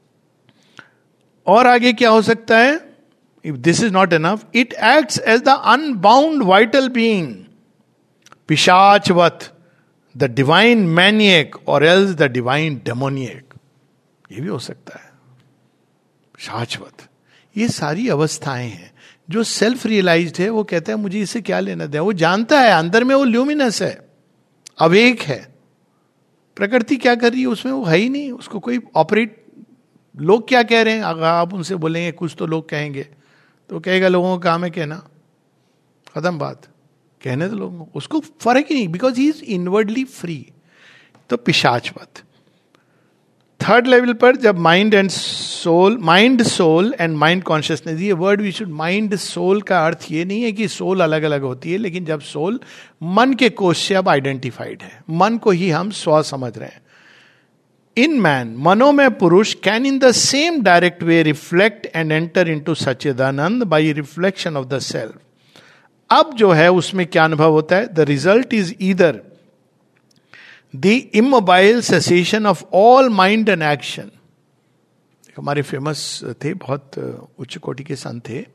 और आगे क्या हो सकता है? If this is not enough, it acts as the unbound vital being, पिशाचवत, द डिवाइन मैनियक और एल्स द डिवाइन डेमोनियक। ये भी हो सकता है, शाश्वत। ये सारी अवस्थाएं हैं जो सेल्फ रियलाइज्ड है, वो कहता है मुझे इससे क्या लेना देना, वो जानता है अंदर में वो ल्यूमिनस है, अवेक है। प्रकृति क्या कर रही है उसमें वो है ही नहीं, उसको कोई ऑपरेट, लोग क्या कह रहे हैं, अगर आप उनसे बोलेंगे कुछ तो लोग कहेंगे, तो कहेगा लोगों का काम है कहना, खत्म बात, कहने तो लोगों को, उसको फर्क ही नहीं, because he is inwardly free. तो पिशाचवत। थर्ड लेवल पर जब mind and soul, mind soul and mind consciousness, ये word we should, mind soul का अर्थ ये नहीं है कि सोल अलग अलग होती है, लेकिन जब सोल मन के कोश से अब आइडेंटिफाइड है, मन को ही हम स्व समझ रहे हैं। इन मैन, मनो में पुरुष, can in the same direct way reflect and enter in to Sachchidananda by reflection of the self, अब जो है उसमें क्या अनुभव होता है? The result is either the immobile cessation of all mind and action. हमारे फेमस थे, बहुत उच्च कोटि के संत थे,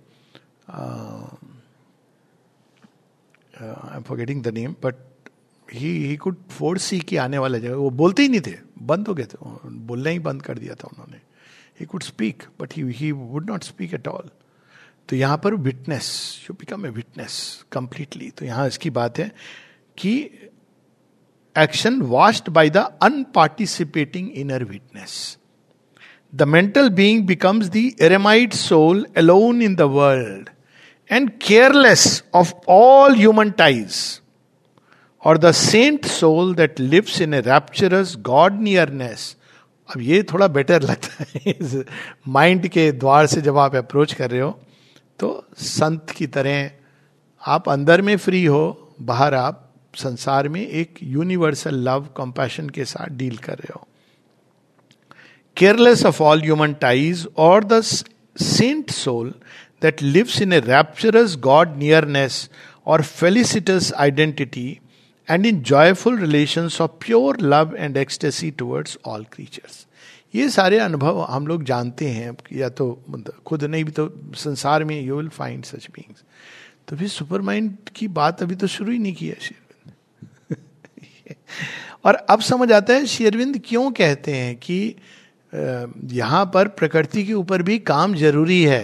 I am forgetting the name, but he he could foresee कि आने वाला जगह. वो बोलते ही नहीं थे, बंद हो गए थे, बोलना ही बंद कर दिया था उन्होंने. He could speak but he he would not speak at all. तो यहाँ पर witness, you become a witness completely. तो यहाँ इसकी बात है कि action watched by the unparticipating inner witness. The mental being becomes the eremite soul alone in the world and careless of all human ties, or the saint soul that lives in a rapturous God nearness. अब ये थोड़ा better लगता है इस mind के द्वार से जब आप अप्रोच कर रहे हो, तो संत की तरह आप अंदर में फ्री हो, बाहर आप संसार में एक यूनिवर्सल लव कंपैशन के साथ डील कर रहे हो. Careless of all human ties, or the saint soul that lives in a rapturous God nearness or felicitous identity and in joyful relations of pure love and ecstasy towards all creatures. ये सारे अनुभव हम लोग जानते हैं, या तो खुद नहीं भी तो संसार में you will find such beings. तो फिर सुपर माइंड की बात अभी तो शुरू ही नहीं की है शेरविंद. और अब समझ आता है शेरविंद क्यों कहते हैं कि यहां पर प्रकृति के ऊपर भी काम जरूरी है.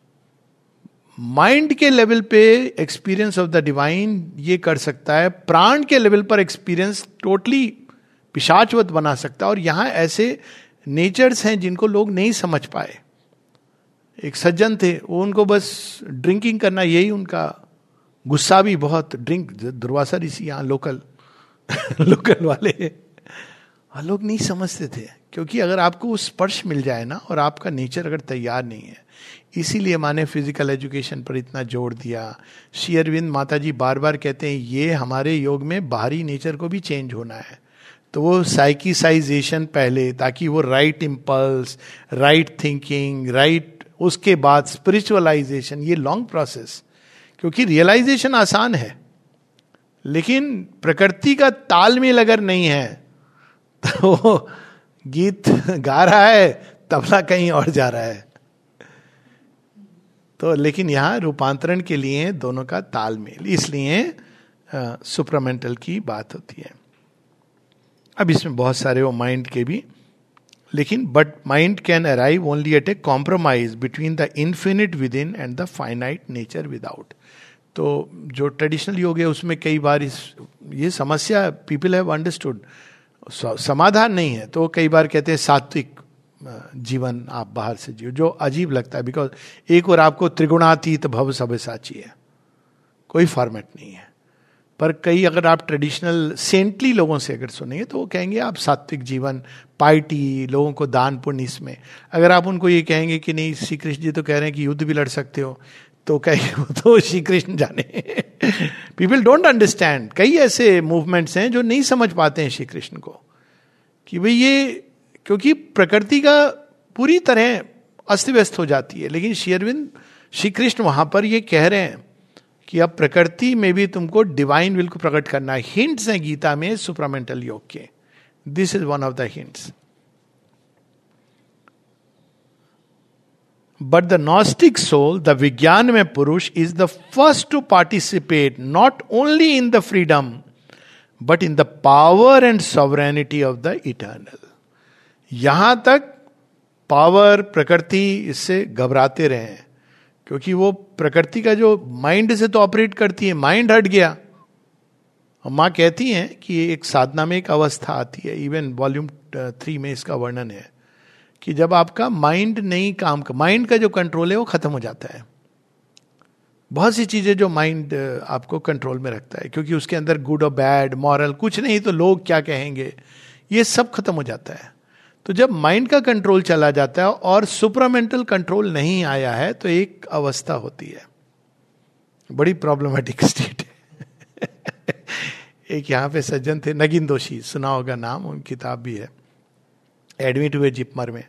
माइंड के लेवल पे एक्सपीरियंस ऑफ द डिवाइन ये कर सकता है, प्राण के लेवल पर एक्सपीरियंस टोटली पिशाचवत बना सकता है. और यहां ऐसे नेचर्स हैं जिनको लोग नहीं समझ पाए. एक सज्जन थे, वो उनको बस ड्रिंकिंग करना यही उनका, गुस्सा भी बहुत, ड्रिंक. दुर्वासा ऋषि यहाँ लोकल लोकल वाले लोग नहीं समझते थे, क्योंकि अगर आपको उस स्पर्श मिल जाए ना, और आपका नेचर अगर तैयार नहीं है, इसीलिए माने फिजिकल एजुकेशन पर इतना जोर दिया. श्री अरविंद माता जी बार बार कहते हैं ये हमारे योग में बाहरी नेचर को भी चेंज होना है. तो वो साइकिसाइजेशन पहले, ताकि वो right impulse, right thinking, right, उसके बाद स्पिरिचुअलाइजेशन. ये लॉन्ग प्रोसेस, क्योंकि रियलाइजेशन आसान है, लेकिन प्रकृति का तालमेल अगर नहीं है तो गीत गा रहा है, तबला कहीं और जा रहा है. तो लेकिन यहां रूपांतरण के लिए दोनों का तालमेल, इसलिए सुप्रामेंटल की बात होती है. अब इसमें बहुत सारे वो माइंड के भी, लेकिन but mind can arrive only at a compromise between the infinite within and the finite nature without. तो जो ट्रेडिशनल योग है उसमें कई बार इस ये समस्या पीपल हैव अंडरस्टूड, समाधान नहीं है. तो कई बार कहते हैं सात्विक जीवन आप बाहर से जियो, जो अजीब लगता है, बिकॉज एक और आपको त्रिगुणातीत भव सब साची है, कोई फॉर्मेट नहीं है. पर कई अगर आप ट्रेडिशनल सेंटली लोगों से अगर सुनेंगे तो वो कहेंगे आप सात्विक जीवन, पाइटी, लोगों को दान पुण्य, इसमें अगर आप उनको ये कहेंगे कि नहीं श्री कृष्ण जी तो कह रहे हैं कि युद्ध भी लड़ सकते हो, तो कहेंगे तो श्री कृष्ण जाने. People don't understand. कई ऐसे मूवमेंट्स हैं जो नहीं समझ पाते हैं श्री कृष्ण को, कि भाई ये, क्योंकि प्रकृति का पूरी तरह अस्त व्यस्त हो जाती है. लेकिन श्री अरविंद, श्री कृष्ण वहां पर ये कह रहे हैं कि अब प्रकृति में भी तुमको डिवाइन विल को प्रकट करना है. हिंट्स हैं गीता में सुप्रामेंटल योग के. This is one of the hints. But the gnostic soul, the विज्ञान में पुरुष, is the first to participate not only in the freedom but in the power and sovereignty of the eternal. यहां तक power, प्रकृति इससे घबराते रहे हैं, क्योंकि वो प्रकृति का जो माइंड से तो ऑपरेट करती है, माइंड हट गया. माँ कहती हैं कि एक साधना में एक अवस्था आती है, इवन वॉल्यूम थ्री में इसका वर्णन है, कि जब आपका माइंड नहीं काम का, माइंड का जो कंट्रोल है वो खत्म हो जाता है. बहुत सी चीजें जो माइंड आपको कंट्रोल में रखता है, क्योंकि उसके अंदर गुड और बैड, मॉरल कुछ नहीं, तो लोग क्या कहेंगे, ये सब खत्म हो जाता है. तो जब माइंड का कंट्रोल चला जाता है और सुप्रामेंटल कंट्रोल नहीं आया है, तो एक अवस्था होती है, बड़ी प्रॉब्लमेटिक स्टेट है. एक यहाँ पे सज्जन थे, नगीन दोषी, सुना होगा नाम, उन किताब भी है. एडमिट हुए जिपमर में.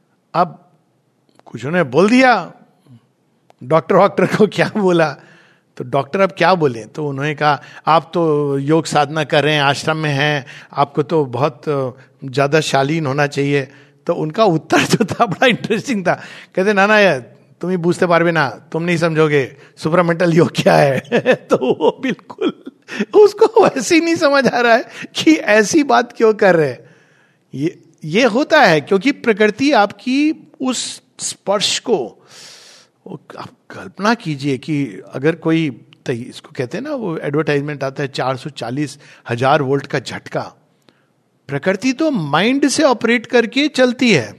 अब कुछ उन्होंने बोल दिया, डॉक्टर वॉक्टर को क्या बोला, तो डॉक्टर अब क्या बोले, तो उन्होंने कहा आप तो योग साधना कर रहे हैं, आश्रम में हैं, आपको तो बहुत ज्यादा शालीन होना चाहिए। तो उनका उत्तर जो था बड़ा इंटरेस्टिंग था, कहते ना ना यार तुम ही बूझते पारबे ना, तुम नहीं समझोगे सुपरामेंटल योग क्या है। तो वो बिल्कुल उसको वैसे ही नहीं समझ आ रहा है कि ऐसी बात क्यों कर रहे हैं। ये ये होता है क्योंकि प्रकृति आपकी उस स्पर्श को, आप कल्पना कीजिए कि अगर कोई, इसको कहते हैं ना, वो एडवर्टाइजमेंट आता है चार सौ चालीस हजार वोल्ट का झटका, प्रकृति तो माइंड से ऑपरेट करके चलती है,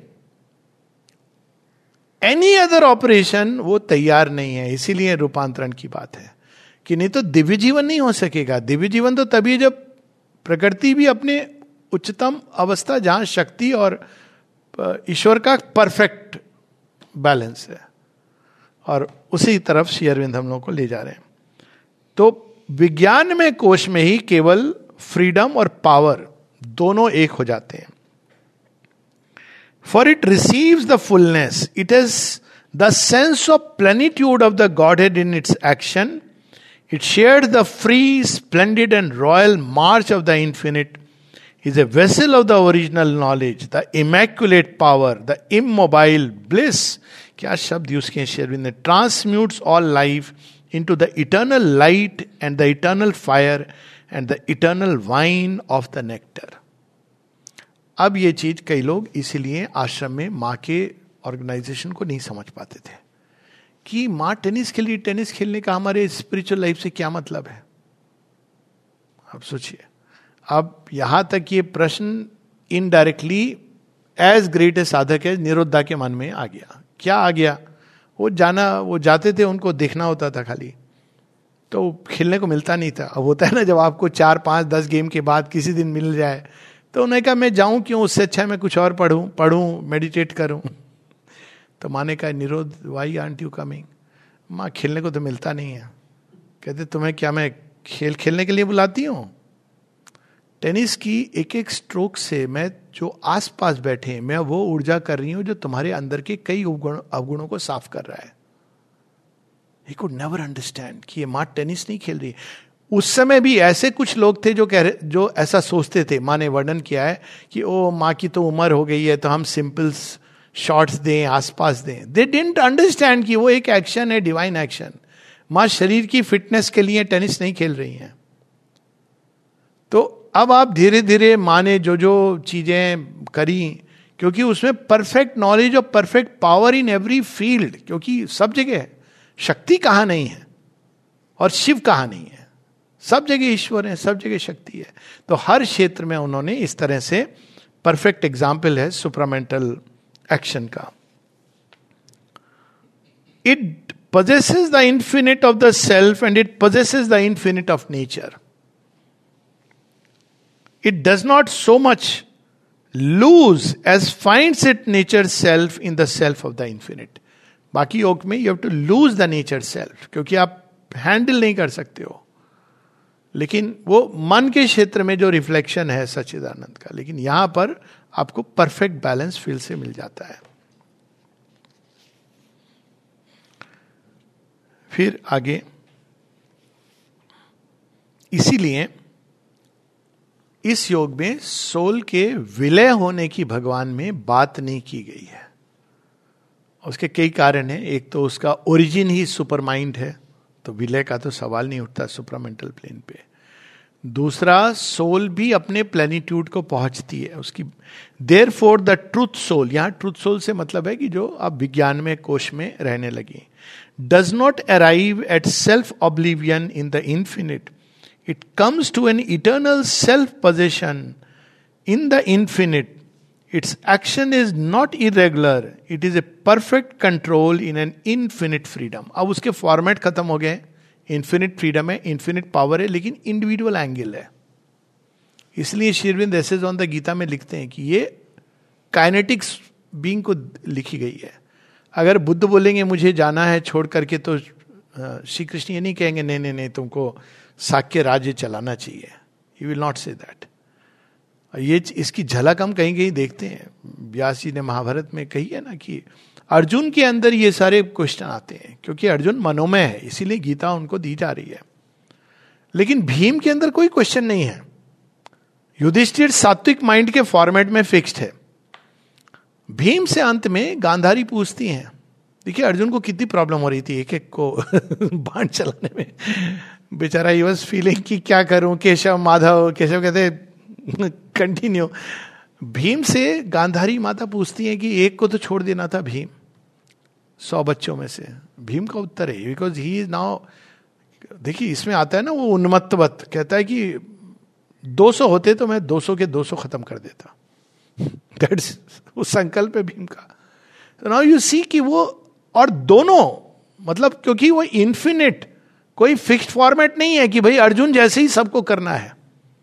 एनी अदर ऑपरेशन वो तैयार नहीं है। इसीलिए रूपांतरण की बात है कि नहीं तो दिव्य जीवन नहीं हो सकेगा। दिव्य जीवन तो तभी जब प्रकृति भी अपने उच्चतम अवस्था, जहां शक्ति और ईश्वर का परफेक्ट बैलेंस है, और उसी तरफ श्री अरविंद हम लोगों को ले जा रहे हैं। तो विज्ञान में कोश में ही केवल फ्रीडम और पावर दोनों एक हो जाते हैं। For it receives the fullness. It is the sense of plenitude of the Godhead in its action. It shared the free, splendid and royal march of the infinite. Is a vessel of the original knowledge, the immaculate power, the immobile bliss. क्या शब्द use किए शेरविंद ने, transmutes all life into the eternal light and the eternal fire and the eternal wine of the nectar. अब ये चीज कई लोग इसीलिए आश्रम में माँ के ऑर्गेनाइजेशन को नहीं समझ पाते थे कि माँ टेनिस खेली, टेनिस खेलने का हमारे स्पिरिचुअल लाइफ से क्या मतलब है। अब सोचिए, अब यहां तक ये प्रश्न इनडायरेक्टली एज ग्रेट ए साधक है निरुद्धा के मन में आ गया। क्या आ गया? वो जाना, वो जाते थे, उनको देखना होता था खाली, तो खेलने को मिलता नहीं था। अब होता है ना, जब आपको चार पांच दस गेम के बाद किसी दिन मिल जाए, तो उन्होंने कहा मैं जाऊं क्यों, उससे अच्छा मैं कुछ और पढ़ूं पढ़ूं मेडिटेट करूं। तो माँ ने कहा निरोध, वाई आंट यू कमिंग? माँ खेलने को तो मिलता नहीं है। कहते तुम्हें क्या मैं खेल खेलने के लिए बुलाती हूँ? टेनिस की एक एक स्ट्रोक से मैं जो आसपास बैठे मैं वो ऊर्जा कर रही हूं जो तुम्हारे अंदर के कई अवगुणों को साफ कर रहा है। He could never understand कि ये माँ टेनिस नहीं खेल रही। उस समय भी ऐसे कुछ लोग थे जो कह रहे, जो ऐसा सोचते थे। माँ ने वर्णन किया है कि ओ माँ की तो उम्र हो गई है तो हम सिंपल शॉट्स दें, आसपास दें। दे डिडंट अंडरस्टैंड कि वो एक एक्शन है, डिवाइन एक्शन। माँ शरीर की फिटनेस के लिए टेनिस नहीं खेल रही हैं। तो अब आप धीरे धीरे माँ ने जो जो चीजें करी, क्योंकि उसमें परफेक्ट नॉलेज और perfect power in every field, क्योंकि सब जगह है। शक्ति कहाँ नहीं है और शिव कहाँ नहीं है, सब जगह ईश्वर है, सब जगह शक्ति है। तो हर क्षेत्र में उन्होंने इस तरह से परफेक्ट एग्जाम्पल है सुपरामेंटल एक्शन का। It possesses the infinite of the self and it possesses the infinite of nature. It does not so much lose as finds its nature self in the self of the infinite. बाकी योग में you have to lose the nature self, क्योंकि आप handle नहीं कर सकते हो। लेकिन वो मन के क्षेत्र में जो रिफ्लेक्शन है सच्चिदानंद का, लेकिन यहां पर आपको परफेक्ट बैलेंस फील से मिल जाता है। फिर आगे, इसीलिए इस योग में सोल के विलय होने की भगवान में बात नहीं की गई है। उसके कई कारण हैं। एक तो उसका ओरिजिन ही सुपर माइंड है, तो विलय का तो सवाल नहीं उठता सुपरामेंटल प्लेन पे। दूसरा, सोल भी अपने प्लेनिट्यूड को पहुंचती है उसकी। देयरफॉर द ट्रूथ सोल, यहां ट्रूथ सोल से मतलब है कि जो अब विज्ञान में कोश में रहने लगी, does not arrive at self-oblivion in the infinite. It comes to an eternal self-possession in the infinite. Its action is not irregular. It is a perfect control in an infinite freedom. अब उसके format खत्म हो गए। Infinite freedom है, infinite power है, लेकिन individual angle है। इसलिए Shri Aurobindo essays on the Gita में लिखते हैं कि ये काइनेटिक्स बीइंग को लिखी गई है। अगर बुद्ध बोलेंगे मुझे जाना है छोड़ करके, तो श्री कृष्ण ये नहीं कहेंगे नहीं नहीं नहीं तुमको साक्य राज्य चलाना चाहिए। You will not say that. ये इसकी झलक हम कहीं कहीं देखते हैं। व्यास जी ने महाभारत में कही है ना कि अर्जुन के अंदर ये सारे क्वेश्चन आते हैं क्योंकि अर्जुन मनोमय है, इसीलिए गीता उनको दी जा रही है। लेकिन भीम के अंदर कोई क्वेश्चन नहीं है। युधिष्ठिर सात्विक माइंड के फॉर्मेट में फिक्स्ड है। भीम से अंत में गांधारी पूछती हैं। देखिए अर्जुन को कितनी प्रॉब्लम हो रही थी एक एक को बाण चलाने में। बेचारा ही वाज फीलिंग कि क्या करूं, केशव माधव, केशव कहते कंटिन्यू। भीम से गांधारी माता पूछती हैं कि एक को तो छोड़ देना था भीम सौ बच्चों में से। भीम का उत्तर है बिकॉज ही इज नाउ, देखिए इसमें आता है ना वो उन्मत्तवत, कहता है कि दो सौ होते तो मैं दो सौ के दो सौ खत्म कर देता। दैट्स उस संकल्प है भीम का। तो नाउ यू सी कि वो, और दोनों मतलब क्योंकि वो इन्फिनिट, कोई फिक्स्ड फॉर्मेट नहीं है कि भाई अर्जुन जैसे ही सबको करना है,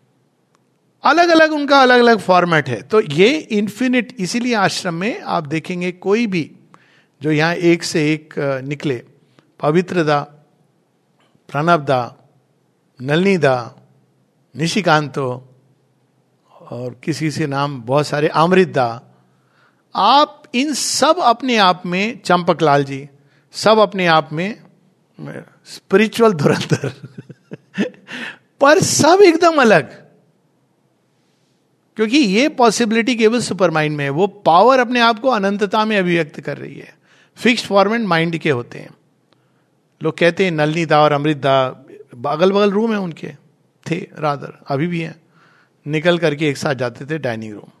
अलग अलग उनका अलग अलग फॉर्मेट है। तो ये इन्फिनिट, इसीलिए आश्रम में आप देखेंगे कोई भी जो यहां एक से एक निकले, पवित्रदा, प्रणबदा, नलनीदा, निशिकांतो, और किसी से नाम बहुत सारे, अमृतदा, आप इन सब अपने आप में, चंपकलाल जी, सब अपने आप में स्पिरिचुअल धुरंधर पर सब एकदम अलग, क्योंकि ये पॉसिबिलिटी केवल सुपर माइंड में है। वो पावर अपने आप को अनंतता में अभिव्यक्त कर रही है। फिक्स्ड फॉर्मेट माइंड के होते हैं। लोग कहते हैं नलनीदा और अमृतदा अगल बगल रूम है उनके, थे रादर, अभी भी हैं, निकल करके एक साथ जाते थे डाइनिंग रूम।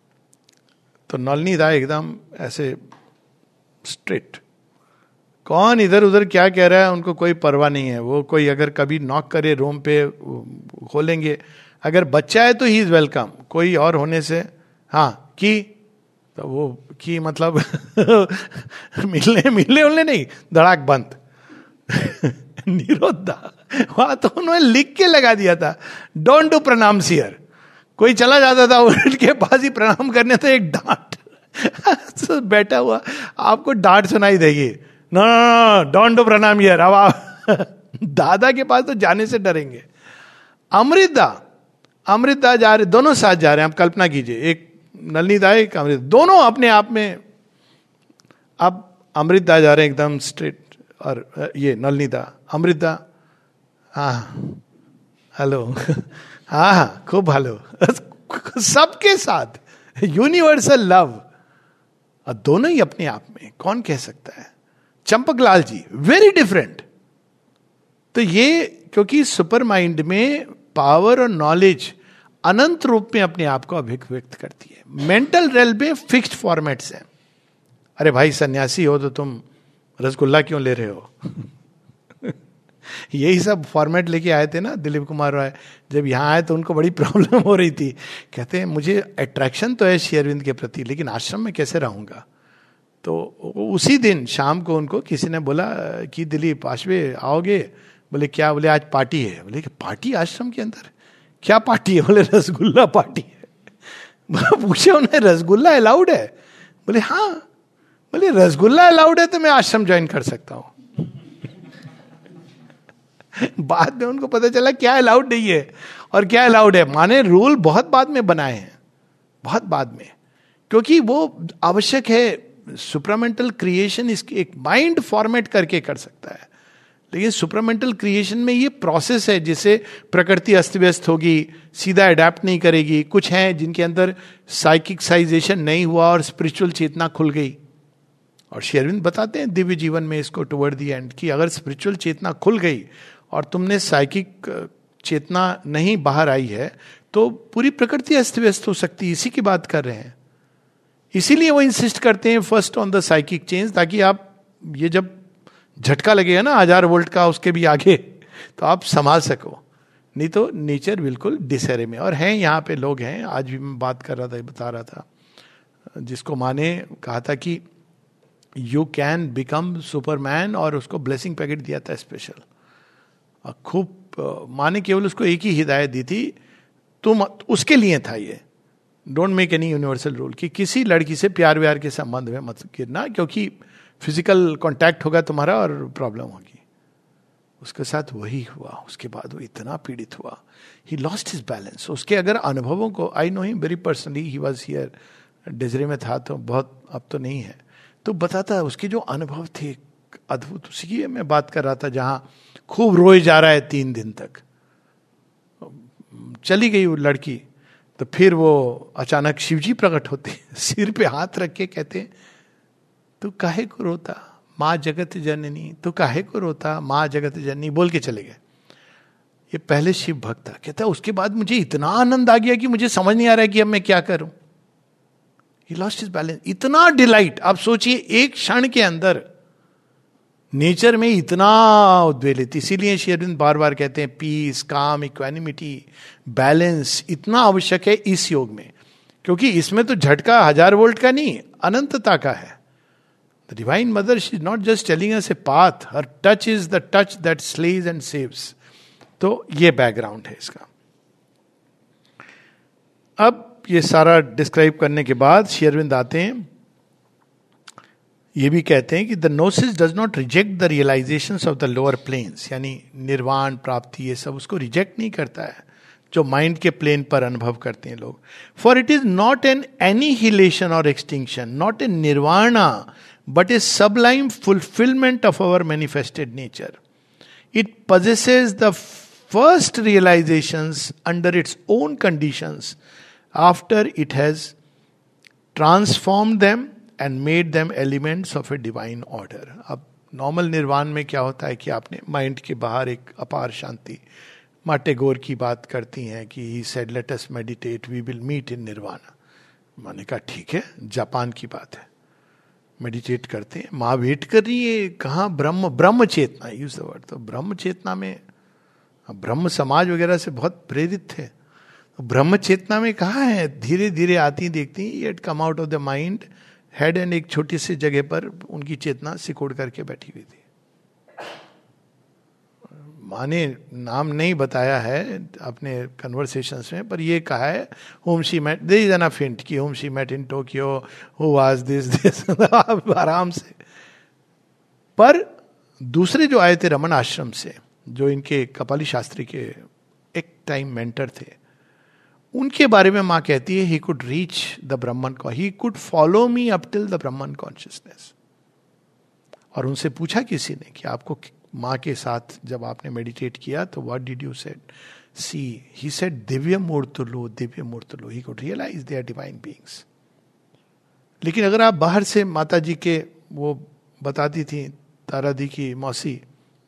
तो नलनीदा एकदम ऐसे स्ट्रिक्ट, कौन इधर उधर क्या कह रहा है उनको कोई परवाह नहीं है। वो कोई अगर कभी नॉक करे रूम पे खोलेंगे, अगर बच्चा है तो ही इज वेलकम, कोई और होने से हाँ की, तो वो की मतलब मिलने मिलने उलने नहीं, धड़ाक बंद निरोधा। वहां तो उन्होंने लिख के लगा दिया था, डोंट डू प्रणाम हियर। कोई चला जाता था उनके पास ही प्रणाम करने, तो एक डांट तो बैठा हुआ आपको डांट सुनाई देगी, नो नो डोंट डू प्रणाम हियर। अब आप दादा के पास तो जाने से डरेंगे। अमृतदा, अमृतदा जा रहे, दोनों साथ जा रहे हैं। आप कल्पना कीजिए, एक नलनीदा एक अमृत, दोनों अपने आप में। अब अमृतदा जा रहे हैं एकदम स्ट्रेट, और ये नलनीदा, अमृतदा हाँ हेलो हाँ हाँ खूब हेलो सबके साथ यूनिवर्सल लव, और दोनों ही अपने आप में, कौन कह सकता है। Champaklal ji very different. तो ये क्योंकि सुपर माइंड में पावर और नॉलेज अनंत रूप में अपने आप को अभिव्यक्त करती है। मेंटल रेल में फिक्स्ड फॉर्मेट्स हैं। अरे भाई सन्यासी हो तो तुम रसगुल्ला क्यों ले रहे हो यही सब फॉर्मेट लेके आए थे ना दिलीप कुमार रॉय। जब यहाँ आए तो उनको बड़ी प्रॉब्लम हो रही थी। कहते हैं मुझे अट्रैक्शन तो है श्री अरविंद के प्रति, लेकिन आश्रम में कैसे रहूंगा। तो उसी दिन शाम को उनको किसी ने बोला कि दिलीप पाशवे आओगे? बोले क्या? बोले आज पार्टी है। बोले कि पार्टी आश्रम के अंदर? क्या पार्टी है? बोले रसगुल्ला पार्टी है। पूछे उन्हें रसगुल्ला अलाउड है? बोले हाँ। बोले रसगुल्ला अलाउड है तो मैं आश्रम ज्वाइन कर सकता हूं। बाद में उनको पता चला क्या अलाउड नहीं है और क्या अलाउड है। माने रूल बहुत बाद में बनाए हैं, बहुत बाद में, क्योंकि वो आवश्यक है। सुपरामेंटल क्रिएशन इसके एक माइंड फॉर्मेट करके कर सकता है, लेकिन सुपरामेंटल क्रिएशन में ये प्रोसेस है जिसे प्रकृति अस्त व्यस्त होगी, सीधा अडेप्ट नहीं करेगी। कुछ हैं जिनके अंदर साइकिक्साइजेशन नहीं हुआ और स्पिरिचुअल चेतना खुल गई। और श्री अरविंद बताते हैं दिव्य जीवन में इसको टुवर्ड दी एंड कि अगर स्पिरिचुअल चेतना खुल गई और तुमने साइकिक चेतना नहीं बाहर आई है तो पूरी प्रकृति अस्त व्यस्त हो सकती है। इसी की बात कर रहे हैं। इसीलिए वो इंसिस्ट करते हैं first on the psychic change, ताकि आप ये जब झटका लगेगा ना हजार वोल्ट का उसके भी आगे, तो आप संभाल सको। नहीं तो नेचर बिल्कुल डिसहरे में। और हैं यहाँ पे लोग हैं, आज भी मैं बात कर रहा था, बता रहा था, जिसको माने कहा था कि यू कैन बिकम सुपरमैन, और उसको ब्लेसिंग पैकेट दिया था स्पेशल। खूब माने केवल उसको एक ही हिदायत दी थी, तुम उसके लिए था ये, don't make any universal rule, कि किसी लड़की से प्यार व्यार के संबंध में मत गिरना, क्योंकि फिजिकल कांटेक्ट होगा तुम्हारा और प्रॉब्लम होगी। उसके साथ वही हुआ। उसके बाद वो इतना पीड़ित हुआ, ही लॉस्ट हिज बैलेंस। उसके अगर अनुभवों को, I know him very personally, he was here, डिजरे में था तो बहुत, अब तो नहीं है। तो बताता है उसके जो अनुभव थे अद्भुत। उसी की मैं बात कर रहा था जहां खूब रोए जा रहा है तीन दिन तक। चली गई वो लड़की, तो फिर वो अचानक शिवजी प्रकट होते हैं, सिर पे हाथ रख के कहते हैं तू काहे को रोता माँ जगत जननी, तू काहे को रोता माँ जगत जननी, बोल के चले गए। ये पहले शिव भक्त था, कहता है उसके बाद मुझे इतना आनंद आ गया कि मुझे समझ नहीं आ रहा है कि अब मैं क्या करूं। He lost his balance. इतना डिलाइट, आप सोचिए एक क्षण के अंदर नेचर में इतना उद्वेलित। इसीलिए श्री अरविंद बार बार कहते हैं पीस, काम, इक्वानिमिटी, बैलेंस इतना आवश्यक है इस योग में, क्योंकि इसमें तो झटका हजार वोल्ट का नहीं, अनंतता का है। The divine mother she is not just telling us a path, her touch is the touch that slays and saves. तो ये बैकग्राउंड है इसका। अब ये सारा डिस्क्राइब करने के बाद श्री अरविंद आते हैं, ये भी कहते हैं कि the gnosis does not reject the realisations of the lower planes, यानी निर्वाण प्राप्ति ये सब उसको रिजेक्ट नहीं करता है जो माइंड के प्लेन पर अनुभव करते हैं लोग। For it is not an annihilation or extinction, not a nirvana, but a sublime fulfilment of our manifested nature. It possesses the first realizations under its own conditions after it has transformed them and made them elements of a divine order. अब normal निर्वाण में क्या होता है कि आपने mind के बाहर एक अपार शांति, माँ टैगोर की बात करती हैं कि he said let us meditate we will meet in nirvana. मैंने कहा ठीक है, जापान की बात है, मेडिटेट करते हैं. माँ वेट कर रही है, कहाँ ब्रह्म ब्रह्म चेतना यूज द वर्ड. तो ब्रह्म चेतना में ब्रह्म समाज वगैरह से बहुत प्रेरित थे. तो ब्रह्म चेतना में कहाँ है, धीरे धीरे आती देखती it come out of the mind head and एक छोटी सी जगह पर उनकी चेतना सिकोड़ करके बैठी हुई थी. माँ ने नाम नहीं बताया है अपने कन्वर्सेशंस में, पर ये कहा है whom she met, there is enough hint कि whom she met in Tokyo, who was this this आराम से. पर दूसरे जो आए थे रमन आश्रम से, जो इनके कपाली शास्त्री के एक टाइम मेंटर थे, उनके बारे में माँ कहती है he could reach the Brahman, he could follow me up till the Brahman consciousness. और उनसे पूछा किसी ने कि आपको माँ के साथ जब आपने मेडिटेट किया तो what did you said, see he said दिव्य मूर्तुलो दिव्य मूर्तुलो, he could realise they are divine beings. लेकिन अगर आप बाहर से माता जी के वो बताती थी, तारा दी की मौसी,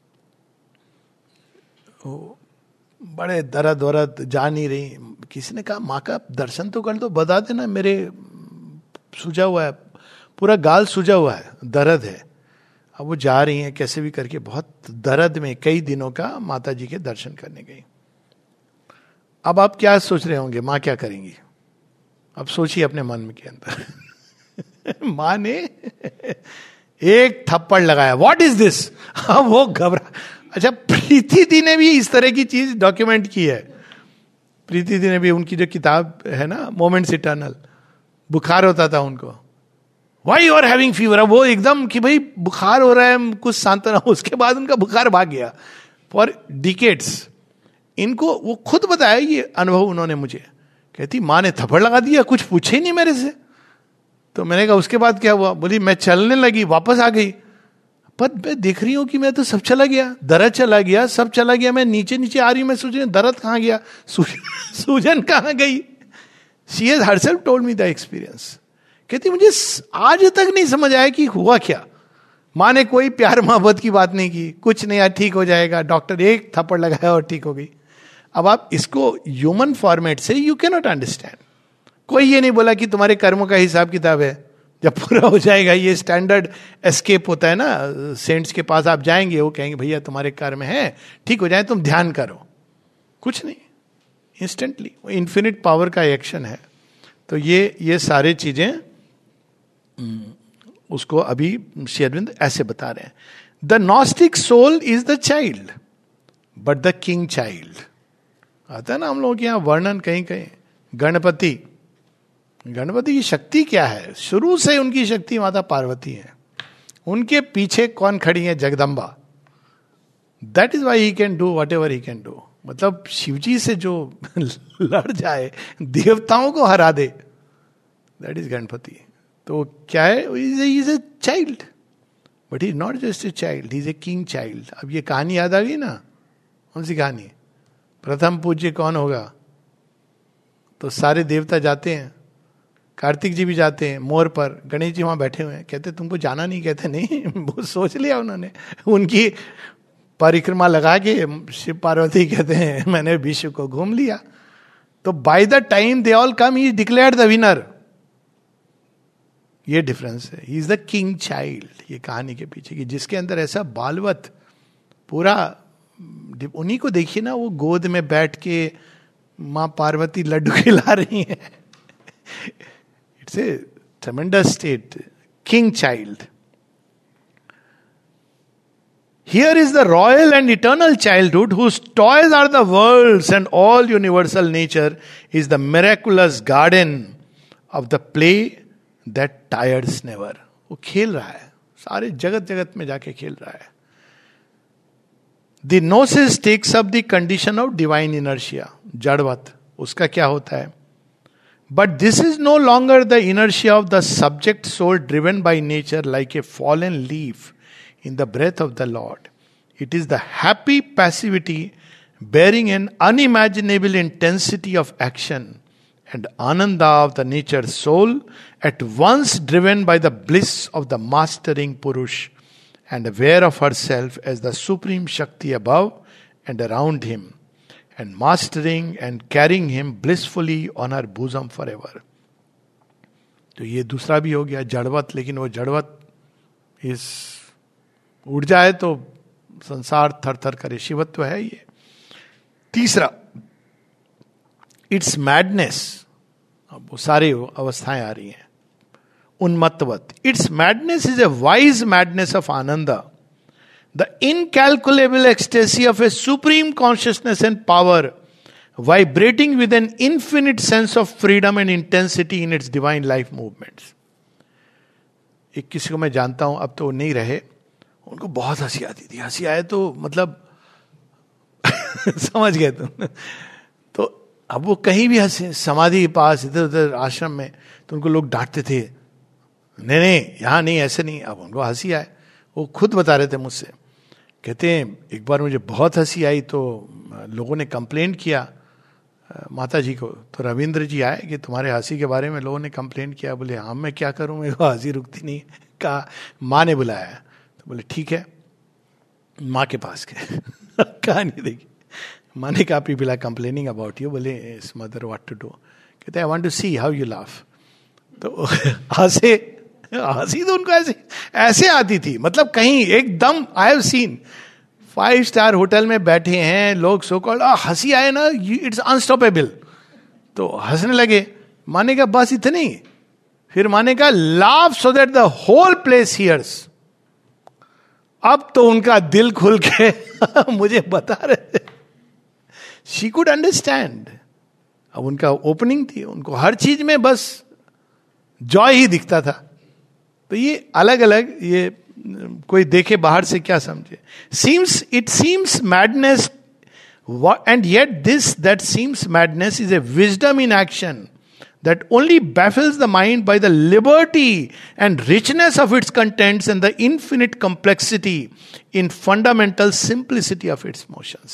बड़े दर्द वरद जा नहीं रही, किसी ने कहा माँ का दर्शन तो कर दो, बता देना मेरे सूजा हुआ है, पूरा गाल सूजा हुआ है, दर्द है. अब वो जा रही हैं कैसे भी करके, बहुत दर्द में कई दिनों का माता जी के दर्शन करने गई. अब आप क्या सोच रहे होंगे माँ क्या करेंगी? अब सोचिए अपने मन में के अंदर. माँ ने एक थप्पड़ लगाया, व्हाट इज दिस. अब वो घबरा. अच्छा, प्रीति दी ने भी इस तरह की चीज डॉक्यूमेंट की है. प्रीति दी ने भी, उनकी जो किताब है ना मोमेंट्स इटर्नल, बुखार होता था उनको, why you are having fever. अब वो एकदम कि भाई बुखार हो रहा है, कुछ सांत्वना. उसके बाद उनका बुखार भाग गया फॉर डिकेड्स. इनको वो खुद बताया ये अनुभव उन्होंने मुझे. कहती माँ ने थप्पड़ लगा दिया, कुछ पूछे ही नहीं मेरे से. तो मैंने कहा उसके बाद क्या हुआ? बोली मैं चलने लगी, वापस आ गई, पर मैं देख रही हूँ कि मैं तो सब चला गया, दर्द चला गया, सब चला गया. मैं नीचे नीचे आ रही हूँ, मैं सोच रही हूँ दर्द कहाँ गया, सूजन कहाँ गई. She has herself told me the experience. कहती मुझे आज तक नहीं समझ आया कि हुआ क्या. माँ ने कोई प्यार मोहब्बत की बात नहीं की, कुछ नहीं, आज ठीक हो जाएगा, डॉक्टर एक थप्पड़ लगाया और ठीक हो गई. अब आप इसको ह्यूमन फॉर्मेट से यू कैन नॉट अंडरस्टैंड. कोई ये नहीं बोला कि तुम्हारे कर्मों का हिसाब किताब है, जब पूरा हो जाएगा. ये स्टैंडर्ड एस्केप होता है ना, सेंट्स के पास आप जाएंगे, वो कहेंगे भैया तुम्हारे कर्म है, ठीक हो जाए, तुम ध्यान करो. कुछ नहीं, इंस्टेंटली इन्फिनिट पावर का एक्शन है. तो ये ये सारे चीजें उसको अभी श्री अरविंद ऐसे बता रहे हैं. The gnostic soul is the child but the king child. आता है ना हम लोगों के यहाँ वर्णन कहीं कहीं. गणपति, गणपति की शक्ति क्या है? शुरू से उनकी शक्ति माता पार्वती है. उनके पीछे कौन खड़ी है? Jagadamba. That is why he can do whatever he can do. मतलब शिवजी से जो लड़ जाए, देवताओं को हरा दे, दैट इज गणपति. तो क्या है? Is a child, but he is not just a child, he is a king child. अब ये कहानी याद आ गई ना, कौन सी कहानी? प्रथम पूज्य कौन होगा? तो सारे देवता जाते हैं, कार्तिक जी भी जाते हैं मोर पर, गणेश जी वहां बैठे हुए हैं, कहते तुमको जाना नहीं, कहते नहीं. वो सोच लिया उन्होंने, उनकी परिक्रमा लगा के शिव पार्वती कहते हैं मैंने विश्व को घूम लिया. तो by the time they all come, he declared the winner. ये डिफरेंस है. He is the king child, ये कहानी के पीछे की, जिसके अंदर ऐसा बालवत पूरा. उन्हीं को देखिए ना, वो गोद में बैठ के मां पार्वती लड्डू खिला रही हैं. It's a tremendous state. King child. Here is the royal and eternal childhood whose toys are the worlds and all universal nature is the miraculous garden of the play that tires never. वो खेल रहा है, सारे जगत जगत में जाके खेल रहा है. The gnosis takes up the condition of divine inertia, जड़वत. उसका क्या होता है? But this is no longer the inertia of the subject soul driven by nature like a fallen leaf in the breath of the Lord. It is the happy passivity bearing an unimaginable intensity of action and ananda of the nature soul, at once driven by the bliss of the mastering Purush and aware of herself as the supreme Shakti above and around him, and mastering and carrying him blissfully on her bosom forever. तो ये दूसरा भी हो गया जड़वत, लेकिन वो जड़वत इस उड़ जाए तो संसार थर थर करे, शिवत्व है ये. तीसरा, इट्स मैडनेस. अब वो सारी अवस्थाएं आ रही हैं. उन्मत्तवत. It's madness is a wise madness of ananda, the incalculable ecstasy of a supreme consciousness and power, vibrating with an infinite sense of freedom and intensity in its divine life movements. एक किसी को मैं जानता हूं, अब तो वो नहीं रहे, उनको बहुत हंसी आती थी. हंसी आए तो मतलब समझ गए तुम. तो अब वो कहीं भी हंसे, समाधि के पास इधर उधर आश्रम में, तो उनको लोग डांटते थे, नहीं नहीं यहाँ नहीं, ऐसे नहीं. अब उनको हंसी आए, वो खुद बता रहे थे मुझसे, कहते हैं एक बार मुझे बहुत हंसी आई तो लोगों ने कंप्लेंट किया माता जी को. तो रविंद्र जी आए कि तुम्हारे हंसी के बारे में लोगों ने कंप्लेंट किया. बोले हाँ मैं क्या करूँ, मेरे को हंसी रुकती नहीं. कहा माँ ने बुलाया. तो बोले ठीक है, माँ के पास गए. कहानी देखी. माँ ने कहा people are complaining about you. बोले इस मदर व्हाट टू डू. कहते I want to see how you laugh. तो हंसे. हंसी तो उनको ऐसे ऐसे आती थी, मतलब कहीं एकदम. I have seen five star hotel में बैठे हैं लोग, सो कॉल्ड, हंसी आए ना, इट्स अनस्टॉपेबल. तो हंसने लगे. माने का बस इतनी. फिर माने का laugh so that the whole place hears. अब तो उनका दिल खुल के मुझे बता रहे थे. She could understand. अब उनका ओपनिंग थी, उनको हर चीज में बस जॉय ही दिखता था. तो ये अलग अलग, ये कोई देखे बाहर से क्या समझे. Seems it seems madness, and yet this that seems madness is a wisdom in action that only baffles the mind by the liberty and richness of its contents and the infinite complexity in fundamental simplicity of its motions.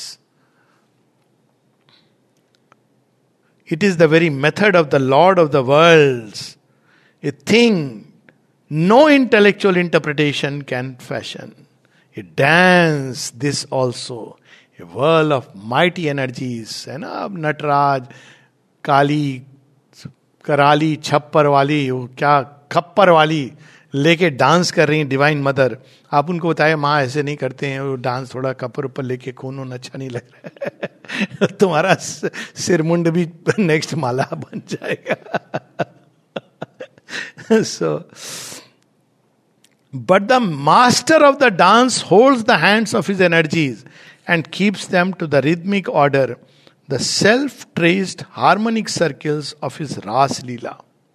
It is the very method of the Lord of the worlds, a thing no intellectual interpretation can fashion. A dance, this also, a whirl of mighty energies. है ना, अब नटराज, काली, कराली, छप्पर वाली, वो क्या खप्पर वाली लेके डांस कर रही है डिवाइन मदर. आप उनको बताए माँ ऐसे नहीं करते हैं, वो डांस थोड़ा कपड़ ऊपर लेके खून वून अच्छा नहीं लग रहा है. तुम्हारा सिरमुंड भी नेक्स्ट माला बन जाएगा. So but the master of the dance holds the hands of his energies and keeps them to the rhythmic order, the self-traced harmonic circles of his Ras Leela.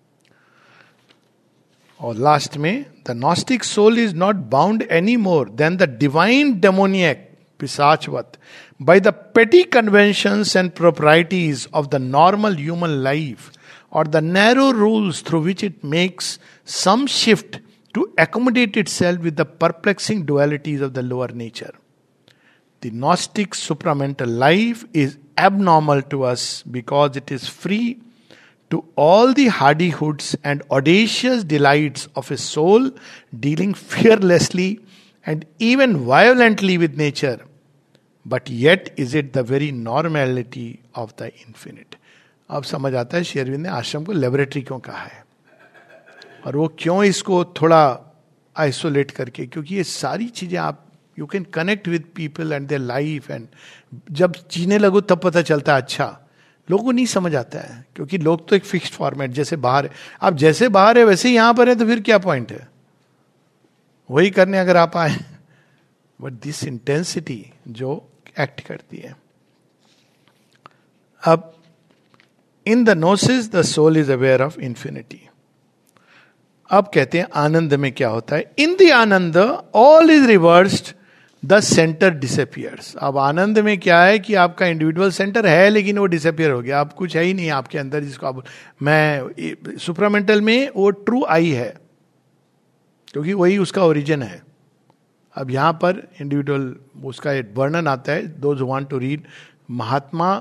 और लास्ट में, the Gnostic soul is not bound any more than the divine demoniac, Pisachvat, by the petty conventions and proprieties of the normal human life, or the narrow rules through which it makes some shift to accommodate itself with the perplexing dualities of the lower nature. The Gnostic supramental life is abnormal to us because it is free to all the hardihoods and audacious delights of a soul dealing fearlessly and even violently with nature. But yet is it the very normality of the infinite. अब समझ आता है श्री अरविंद ने आश्रम को laboratory क्यों कहा है, और वो क्यों इसको थोड़ा आइसोलेट करके, क्योंकि ये सारी चीजें आप you can connect with people and their life, and जब जीने लगो तब पता चलता है अच्छा, लोगों को नहीं समझ आता है, क्योंकि लोग तो एक फिक्स्ड फॉर्मेट, जैसे बाहर है, आप जैसे बाहर है वैसे यहां पर है, तो फिर क्या पॉइंट है वही करने अगर आप आए. बट दिस इंटेंसिटी जो एक्ट करती है. अब in the gnosis the soul is aware of infinity. अब कहते हैं आनंद में क्या होता है. In the ananda all is reversed, the centre disappears. अब आनंद में क्या है कि आपका इंडिविजुअल सेंटर है लेकिन वो डिसअपियर हो गया, आप कुछ है ही नहीं आपके अंदर जिसको आप, मैं सुप्रामेंटल में वो ट्रू आई है क्योंकि वही उसका ओरिजिन है. अब यहां पर इंडिविजुअल उसका एक वर्णन आता है, दोज वांट टू रीड महात्मा,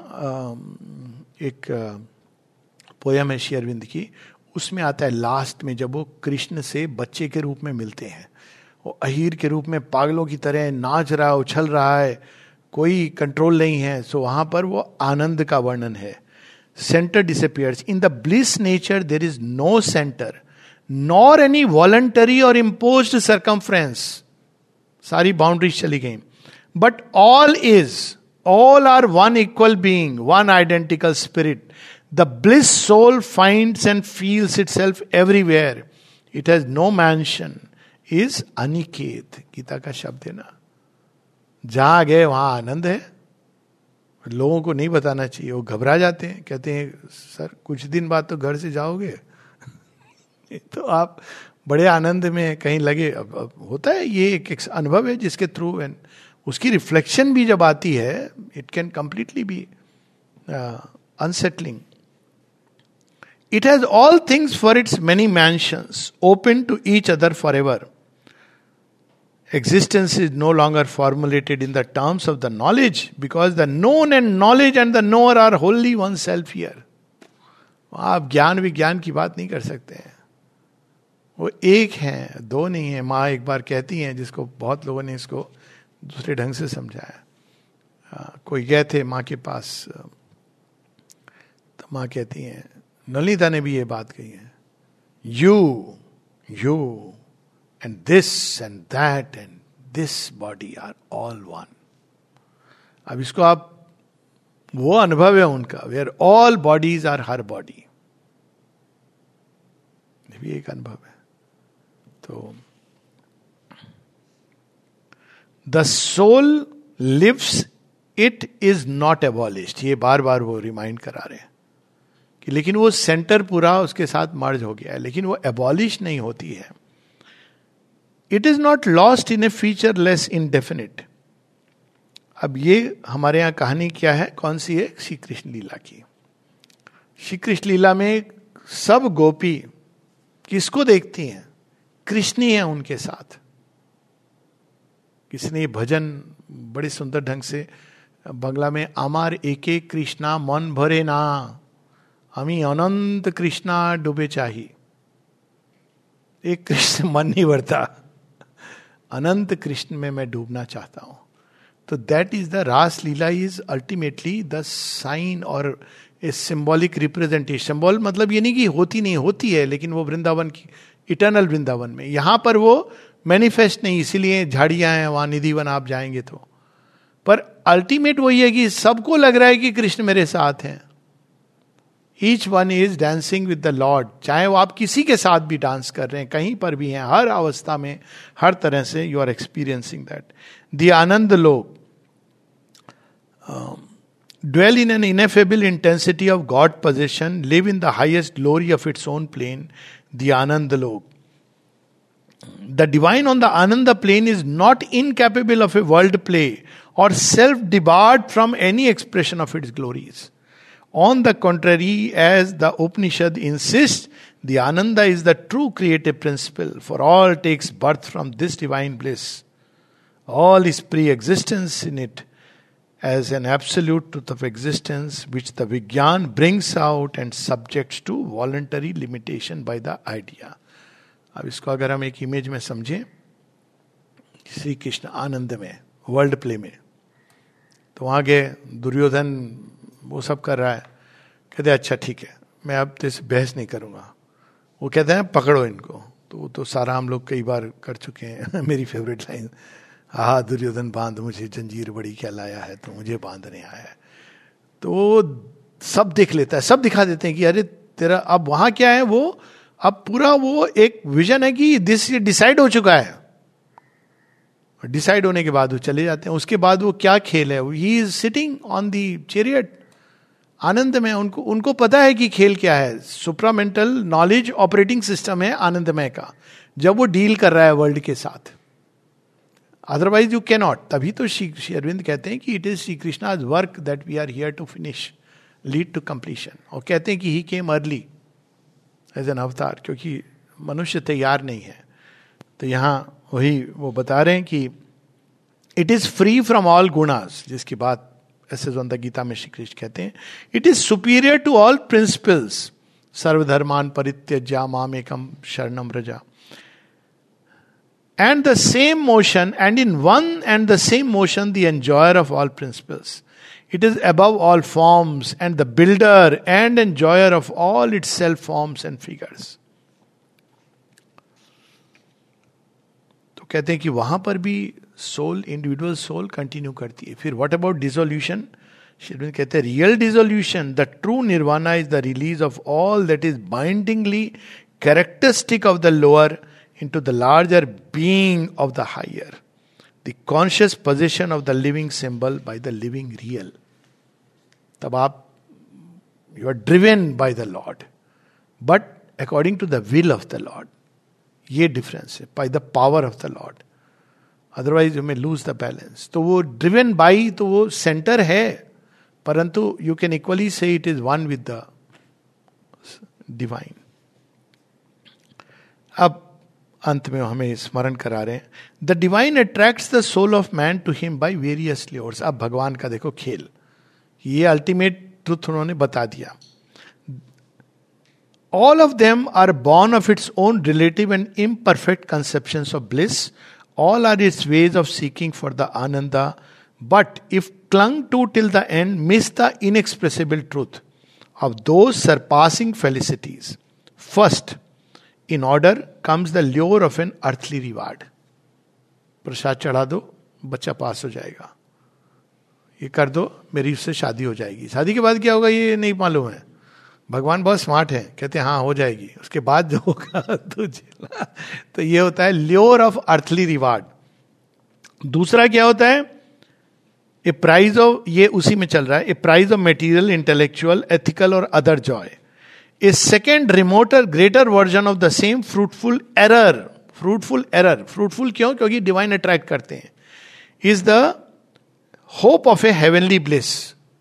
एक पोयम है श्री अरविंद की, उसमें आता है लास्ट में जब वो कृष्ण से बच्चे के रूप में मिलते हैं, वो अहीर के रूप में पागलों की तरह नाच रहा है, उछल रहा है, कोई कंट्रोल नहीं है. सो वहां पर वो आनंद का वर्णन है. Centre disappears. In the bliss nature there is no centre nor any voluntary or imposed circumference. सारी बाउंड्रीज चली गई. But all is, all are one equal being, one identical spirit. The bliss soul finds and feels itself everywhere. It has no mansion, is अनिकेत. गीता का शब्द है ना, जहां गए वहां आनंद है. लोगों को नहीं बताना चाहिए, वो घबरा जाते हैं, कहते हैं सर कुछ दिन बाद तो घर से जाओगे तो आप बड़े आनंद में कहीं लगे. अब, अब होता है, ये एक, एक अनुभव है जिसके थ्रू एंड उसकी रिफ्लेक्शन भी जब आती है, it can completely be unsettling. It has all things for its many mansions open to each other forever. Existence is no longer formulated in the terms of the knowledge because the known and knowledge and the knower are wholly oneself here. आप ज्ञान विज्ञान की बात नहीं कर सकते हैं, वो एक हैं, दो नहीं है. माँ एक बार कहती हैं, जिसको बहुत लोगों ने इसको दूसरे ढंग से समझाया. कोई गए थे माँ के पास, तो माँ कहती हैं, नलिता ने भी ये बात कही है, you you and this and that and this body are all one. अब इसको आप, वो अनुभव है उनका, where all bodies are her body. ये भी एक अनुभव है. तो the soul lives, it is not abolished. ये बार बार वो रिमाइंड करा रहे हैं कि लेकिन वो सेंटर पूरा उसके साथ मर्ज हो गया है, लेकिन वो एबॉलिश नहीं होती है. It is not lost in a featureless indefinite. अब ये हमारे यहां कहानी क्या है, कौन सी है, श्री कृष्ण लीला की. श्री कृष्ण लीला में सब गोपी किसको देखती हैं, कृष्ण ही है उनके साथ. किसी ने भजन बड़े सुंदर ढंग से बंगला में, आमार एक एक कृष्णा मन भरे ना, अमी अनंत कृष्णा डूबे चाही. एक कृष्ण मन नहीं भरता, अनंत कृष्ण में मैं डूबना चाहता हूं. तो that is the Ras Leela is ultimately the sign or a symbolic representation. Symbol मतलब ये नहीं कि होती नहीं, होती है, लेकिन वो वृंदावन की इटर्नल वृंदावन में, यहां पर वो मैनिफेस्ट नहीं, इसीलिए झाड़ियां हैं वहां, निधिवन आप जाएंगे तो. पर अल्टीमेट वही है कि सबको लग रहा है कि कृष्ण मेरे साथ हैं. Each one is dancing with the lord. चाहे वो आप किसी के साथ भी डांस कर रहे हैं, कहीं पर भी हैं, हर अवस्था में, हर तरह से you are experiencing that. The ananda lok dwell in an ineffable intensity of God possession, live in the highest glory of its own plane, the Ananda Lok. The divine on the Ananda plane is not incapable of a world play or self-debarred from any expression of its glories. On the contrary, as the Upanishad insists, The Ananda is the true creative principle, for all takes birth from this divine bliss. All is pre-existence in it as an absolute truth of existence which the Vigyan brings out and subjects to voluntary limitation by the idea. अब इसको अगर हम एक image में समझें, श्री कृष्ण आनंद में, world play में, तो वहाँ गए, दुर्योधन वो सब कर रहा है, कहते अच्छा ठीक है मैं अब तेरे बहस नहीं करूँगा. वो कहते हैं पकड़ो इनको, तो वो तो सारा हम लोग कई बार कर चुके हैं. मेरी फेवरेट लाइन, हाँ दुर्योधन बांध मुझे जंजीर बड़ी क्या लाया है तो मुझे बांधने आया है. तो वो सब देख लेता है, सब दिखा देते हैं कि अरे तेरा अब वहाँ क्या है, वो अब पूरा वो एक विजन है कि दिस डिसाइड हो चुका है. डिसाइड होने के बाद वो चले जाते हैं. उसके बाद वो क्या खेल है, he is sitting on the chariot, आनंद में. उनको उनको पता है कि खेल क्या है. सुप्रामेंटल नॉलेज ऑपरेटिंग सिस्टम है आनंदमय का, जब वो डील कर रहा है वर्ल्ड के साथ. Otherwise you can not. तभी तो श्री श्री अरविंद कहते हैं कि it is Shri Krishna's work that we are here to finish, lead to completion. और कहते हैं कि he came early as an avatar, क्योंकि मनुष्य तैयार नहीं है. तो यहाँ वही वो बता रहे हैं कि it is free from all gunas, जिसकी बात ऐसे जो गीता में श्री कृष्ण कहते हैं. It is superior to all principles, सर्वधर्मान परित्यज्य मामेकम शरणम व्रजा. And the same motion, and in one and the same motion, the enjoyer of all principles. It is above all forms, and the builder and enjoyer of all its self forms and figures. तो कहते हैं कि वहां पर भी soul, individual soul continue करती है. फिर व्हाट अबाउट डिसोल्यूशन? श्री कहते हैं real dissolution, the true nirvana is the release of all that is bindingly characteristic of the lower into the larger being of the higher, the conscious possession of the living symbol by the living real. तब आप, you are driven by the Lord, but according to the will of the Lord. ये difference है, by the power of the Lord. Otherwise you may lose the balance. तो वो driven by, तो वो center है, परंतु you can equally say it is one with the divine. अब अंत में हमें स्मरण करा रहे हैं, the divine attracts the soul of man to him by various lures. अब भगवान का देखो खेल, ये अल्टीमेट ट्रुथ उन्होंने बता दिया. All of them are born of its own relative and imperfect conceptions of bliss. All are its ways of seeking for the Ananda, but if clung to till the end miss the inexpressible truth of those surpassing felicities. First in order comes the lure of an earthly reward. प्रसाद चढ़ा दो, बच्चा पास हो जाएगा. ये कर दो, मेरी उससे शादी हो जाएगी. शादी के बाद क्या होगा ये नहीं मालूम है. भगवान बहुत स्मार्ट है, कहते हैं हाँ हो जाएगी, उसके बाद जो होगा तो झेला. तो ये होता है ल्योर ऑफ अर्थली रिवार्ड. दूसरा क्या होता है, ए प्राइज ऑफ, ये उसी में चल रहा है, a prize of material, intellectual, ethical और other joy. A second remoter greater version of the same fruitful error, fruitful error, fruitful क्यों? क्योंकि divine attract करते हैं, is the hope of a heavenly bliss.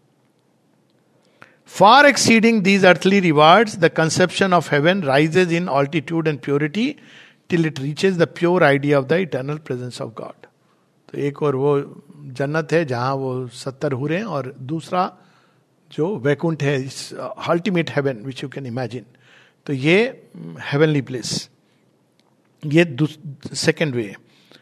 Far exceeding these earthly rewards, the conception of heaven rises in altitude and purity till it reaches the pure idea of the eternal presence of God. तो एक और वो जन्नत है जहां वो सत्तर हुरे हैं, और दूसरा जो वैकुंठ है, ultimate heaven which you can imagine. तो ये हेवनली ब्लिस, ये सेकेंड वे.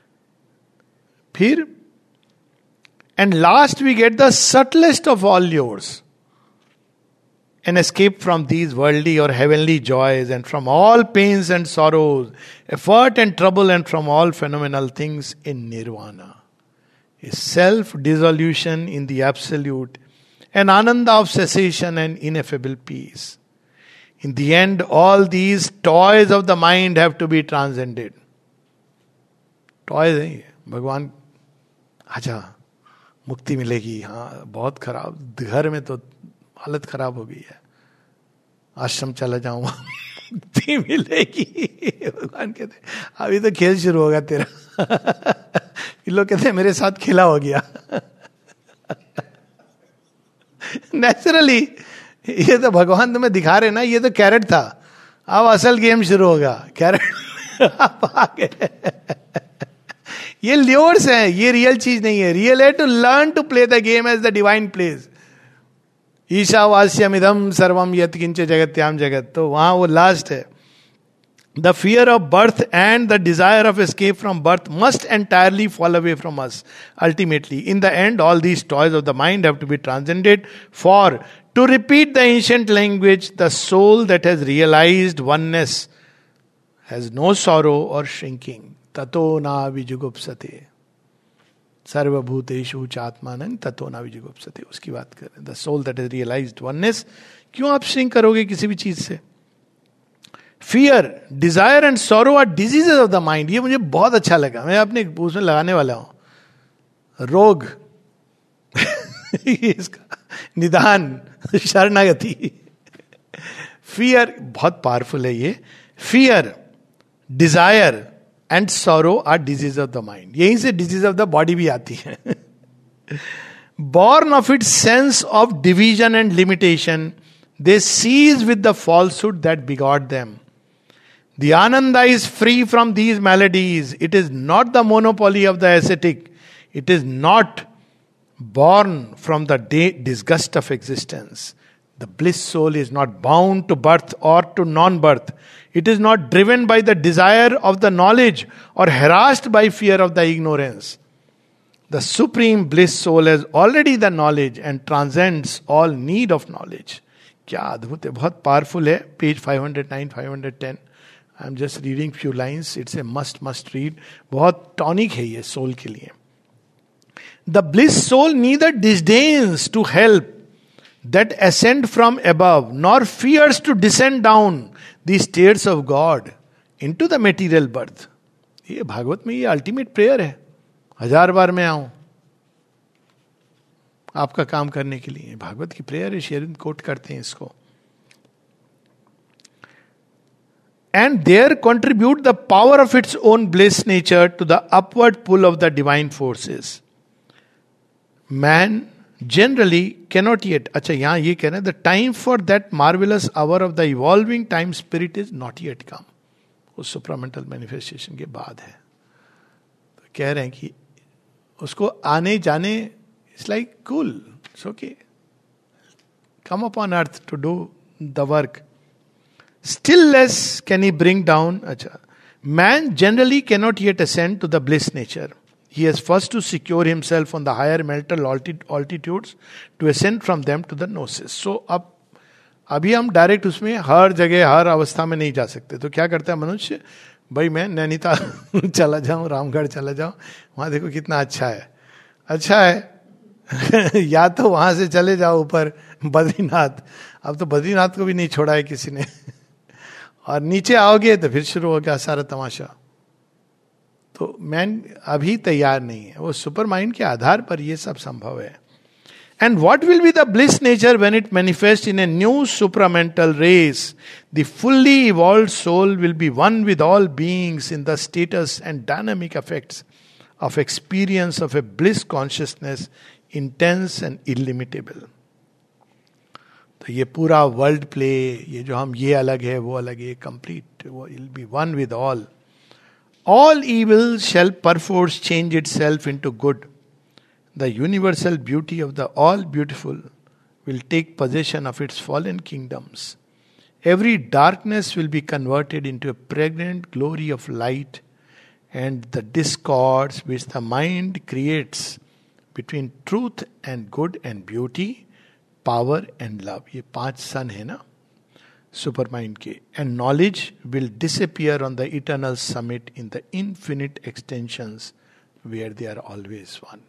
फिर and last we get the subtlest of all lures, an escape from these worldly और heavenly joys and from all pains and sorrows, effort and trouble and from all phenomenal things in Nirvana. A self dissolution in the absolute, an ananda of cessation and ineffable peace. In the end, all these toys of the mind have to be transcended. Toys नहीं, भगवान अच्छा मुक्ति मिलेगी, हाँ बहुत खराब, घर में तो हालत खराब हो गई है, आश्रम चला जाऊंगा मुक्ति मिलेगी. भगवान कहते अभी तो खेल शुरू होगा तेरा. ये लोग कहते मेरे साथ खेला हो गया. नेचुरली ये तो भगवान तुम्हें दिखा रहे ना, ये तो कैरेट था, अब असल गेम शुरू होगा। कैरेट आप आ गए। ये ल्योर्स हैं, ये रियल चीज नहीं है। रियल है to learn to play the game as the divine plays. ईशावास्यमिदं सर्वम यत् किंच जगत्याम जगत, तो वहां वो लास्ट है। The fear of birth and the desire of escape from birth must entirely fall away from us. Ultimately, in the end, all these toys of the mind have to be transcended. For, to repeat the ancient language, the soul that has realized oneness has no sorrow or shrinking. Tato na vijugupsate. Sarvabhuteshu चात्मानं ततो ना विजुगुप्सते। उसकी बात कर रहे हैं। The soul that has realized oneness, क्यों आप shrink करोगे किसी भी चीज से? Fear, desire and sorrow are diseases of the mind. ये मुझे बहुत अच्छा लगा, मैं अपने उसमें लगाने वाला हूं। रोग इसका निदान, शरणागति। फियर बहुत पावरफुल है ये। Fear, desire and sorrow are disease of the mind. यहीं से डिजीज ऑफ द बॉडी भी आती है। Born of its sense of division and limitation, they cease with the falsehood that begot them. The Ananda is free from these maladies. It is not the monopoly of the ascetic. It is not born from the day disgust of existence. The bliss soul is not bound to birth or to non-birth. It is not driven by the desire of the knowledge or harassed by fear of the ignorance. The supreme bliss soul has already the knowledge and transcends all need of knowledge. क्या अद्भुत है, बहुत powerful है। Page five hundred nine, five hundred ten. I am just reading few lines, it's a must must read. बहुत tonic है ये soul के लिए। The bliss soul neither disdains to help that ascend from above nor fears to descend down the stairs of God into the material birth. ये भागवत में ये ultimate prayer है। हजार बार मैं आऊं आपका काम करने के लिए, भागवत की प्रेयर है। शेरविंद कोट करते हैं इसको। And there contribute the power of its own bliss nature to the upward pull of the divine forces. Man generally cannot yet, अच्छा यहां ये कह रहे हैं, the time for that marvelous hour of the evolving time spirit is not yet come. उस supramental manifestation के बाद है। तो कह रहे हैं कि उसको आने जाने, it's like cool, it's okay. Come upon earth to do the work. Still less can he bring down. Achha. Man generally cannot yet ascend to the bliss nature. He has first to secure himself on the higher mental altitudes to ascend from them to the gnosis. So अब अभी हम direct उसमें हर जगह हर अवस्था में नहीं जा सकते। तो क्या करता है मनुष्य, भाई मैं नैनीताल चला जाऊं, रामगढ़ चला जाऊं, वहां देखो कितना अच्छा है। अच्छा है या तो वहां से चले जाओ ऊपर बद्रीनाथ। अब तो बद्रीनाथ को भी नहीं छोड़ा है किसी ने। और नीचे आओगे तो फिर शुरू हो गया सारा तमाशा। तो मैन अभी तैयार नहीं है। वो सुपर माइंड के आधार पर ये सब संभव है। And what will be the bliss nature when it manifest in a new supramental race? The fully evolved soul will be one with all beings in the status and dynamic effects of experience of a bliss consciousness, intense and illimitable. तो ये पूरा world play, ये जो हम ये अलग है वो अलग है, कंप्लीट, वो will be one with all. All evil shall perforce change itself into good. The universal beauty of the all beautiful will take possession of its fallen kingdoms. Every darkness will be converted into a pregnant glory of light, and the discords which the mind creates between truth and good and beauty, power and love, ये पांच सन है ना supermind के, and knowledge will disappear on the eternal summit in the infinite extensions where they are always one.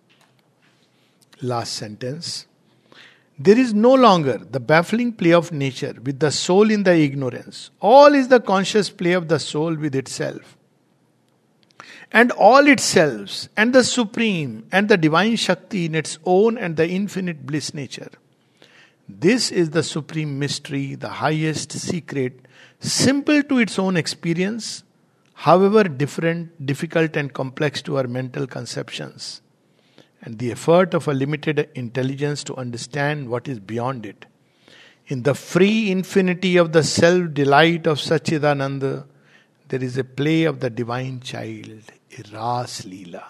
Last sentence, there is no longer the baffling play of nature with the soul in the ignorance. All is the conscious play of the soul with itself, and all itself, and the supreme and the divine Shakti in its own and the infinite bliss nature. This is the supreme mystery, the highest secret, simple to its own experience, however different, difficult and complex to our mental conceptions, and the effort of a limited intelligence to understand what is beyond it. In the free infinity of the self-delight of Sachidananda, there is a play of the divine child, a Ras Leela.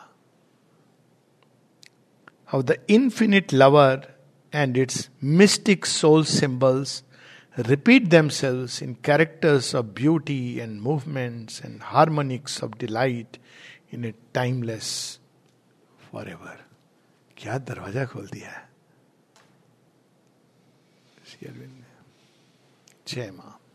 How the infinite lover and its mystic soul symbols repeat themselves in characters of beauty and movements and harmonics of delight in a timeless forever. क्या दरवाजा खोल दिया है श्री अरविंद ने. जय मां.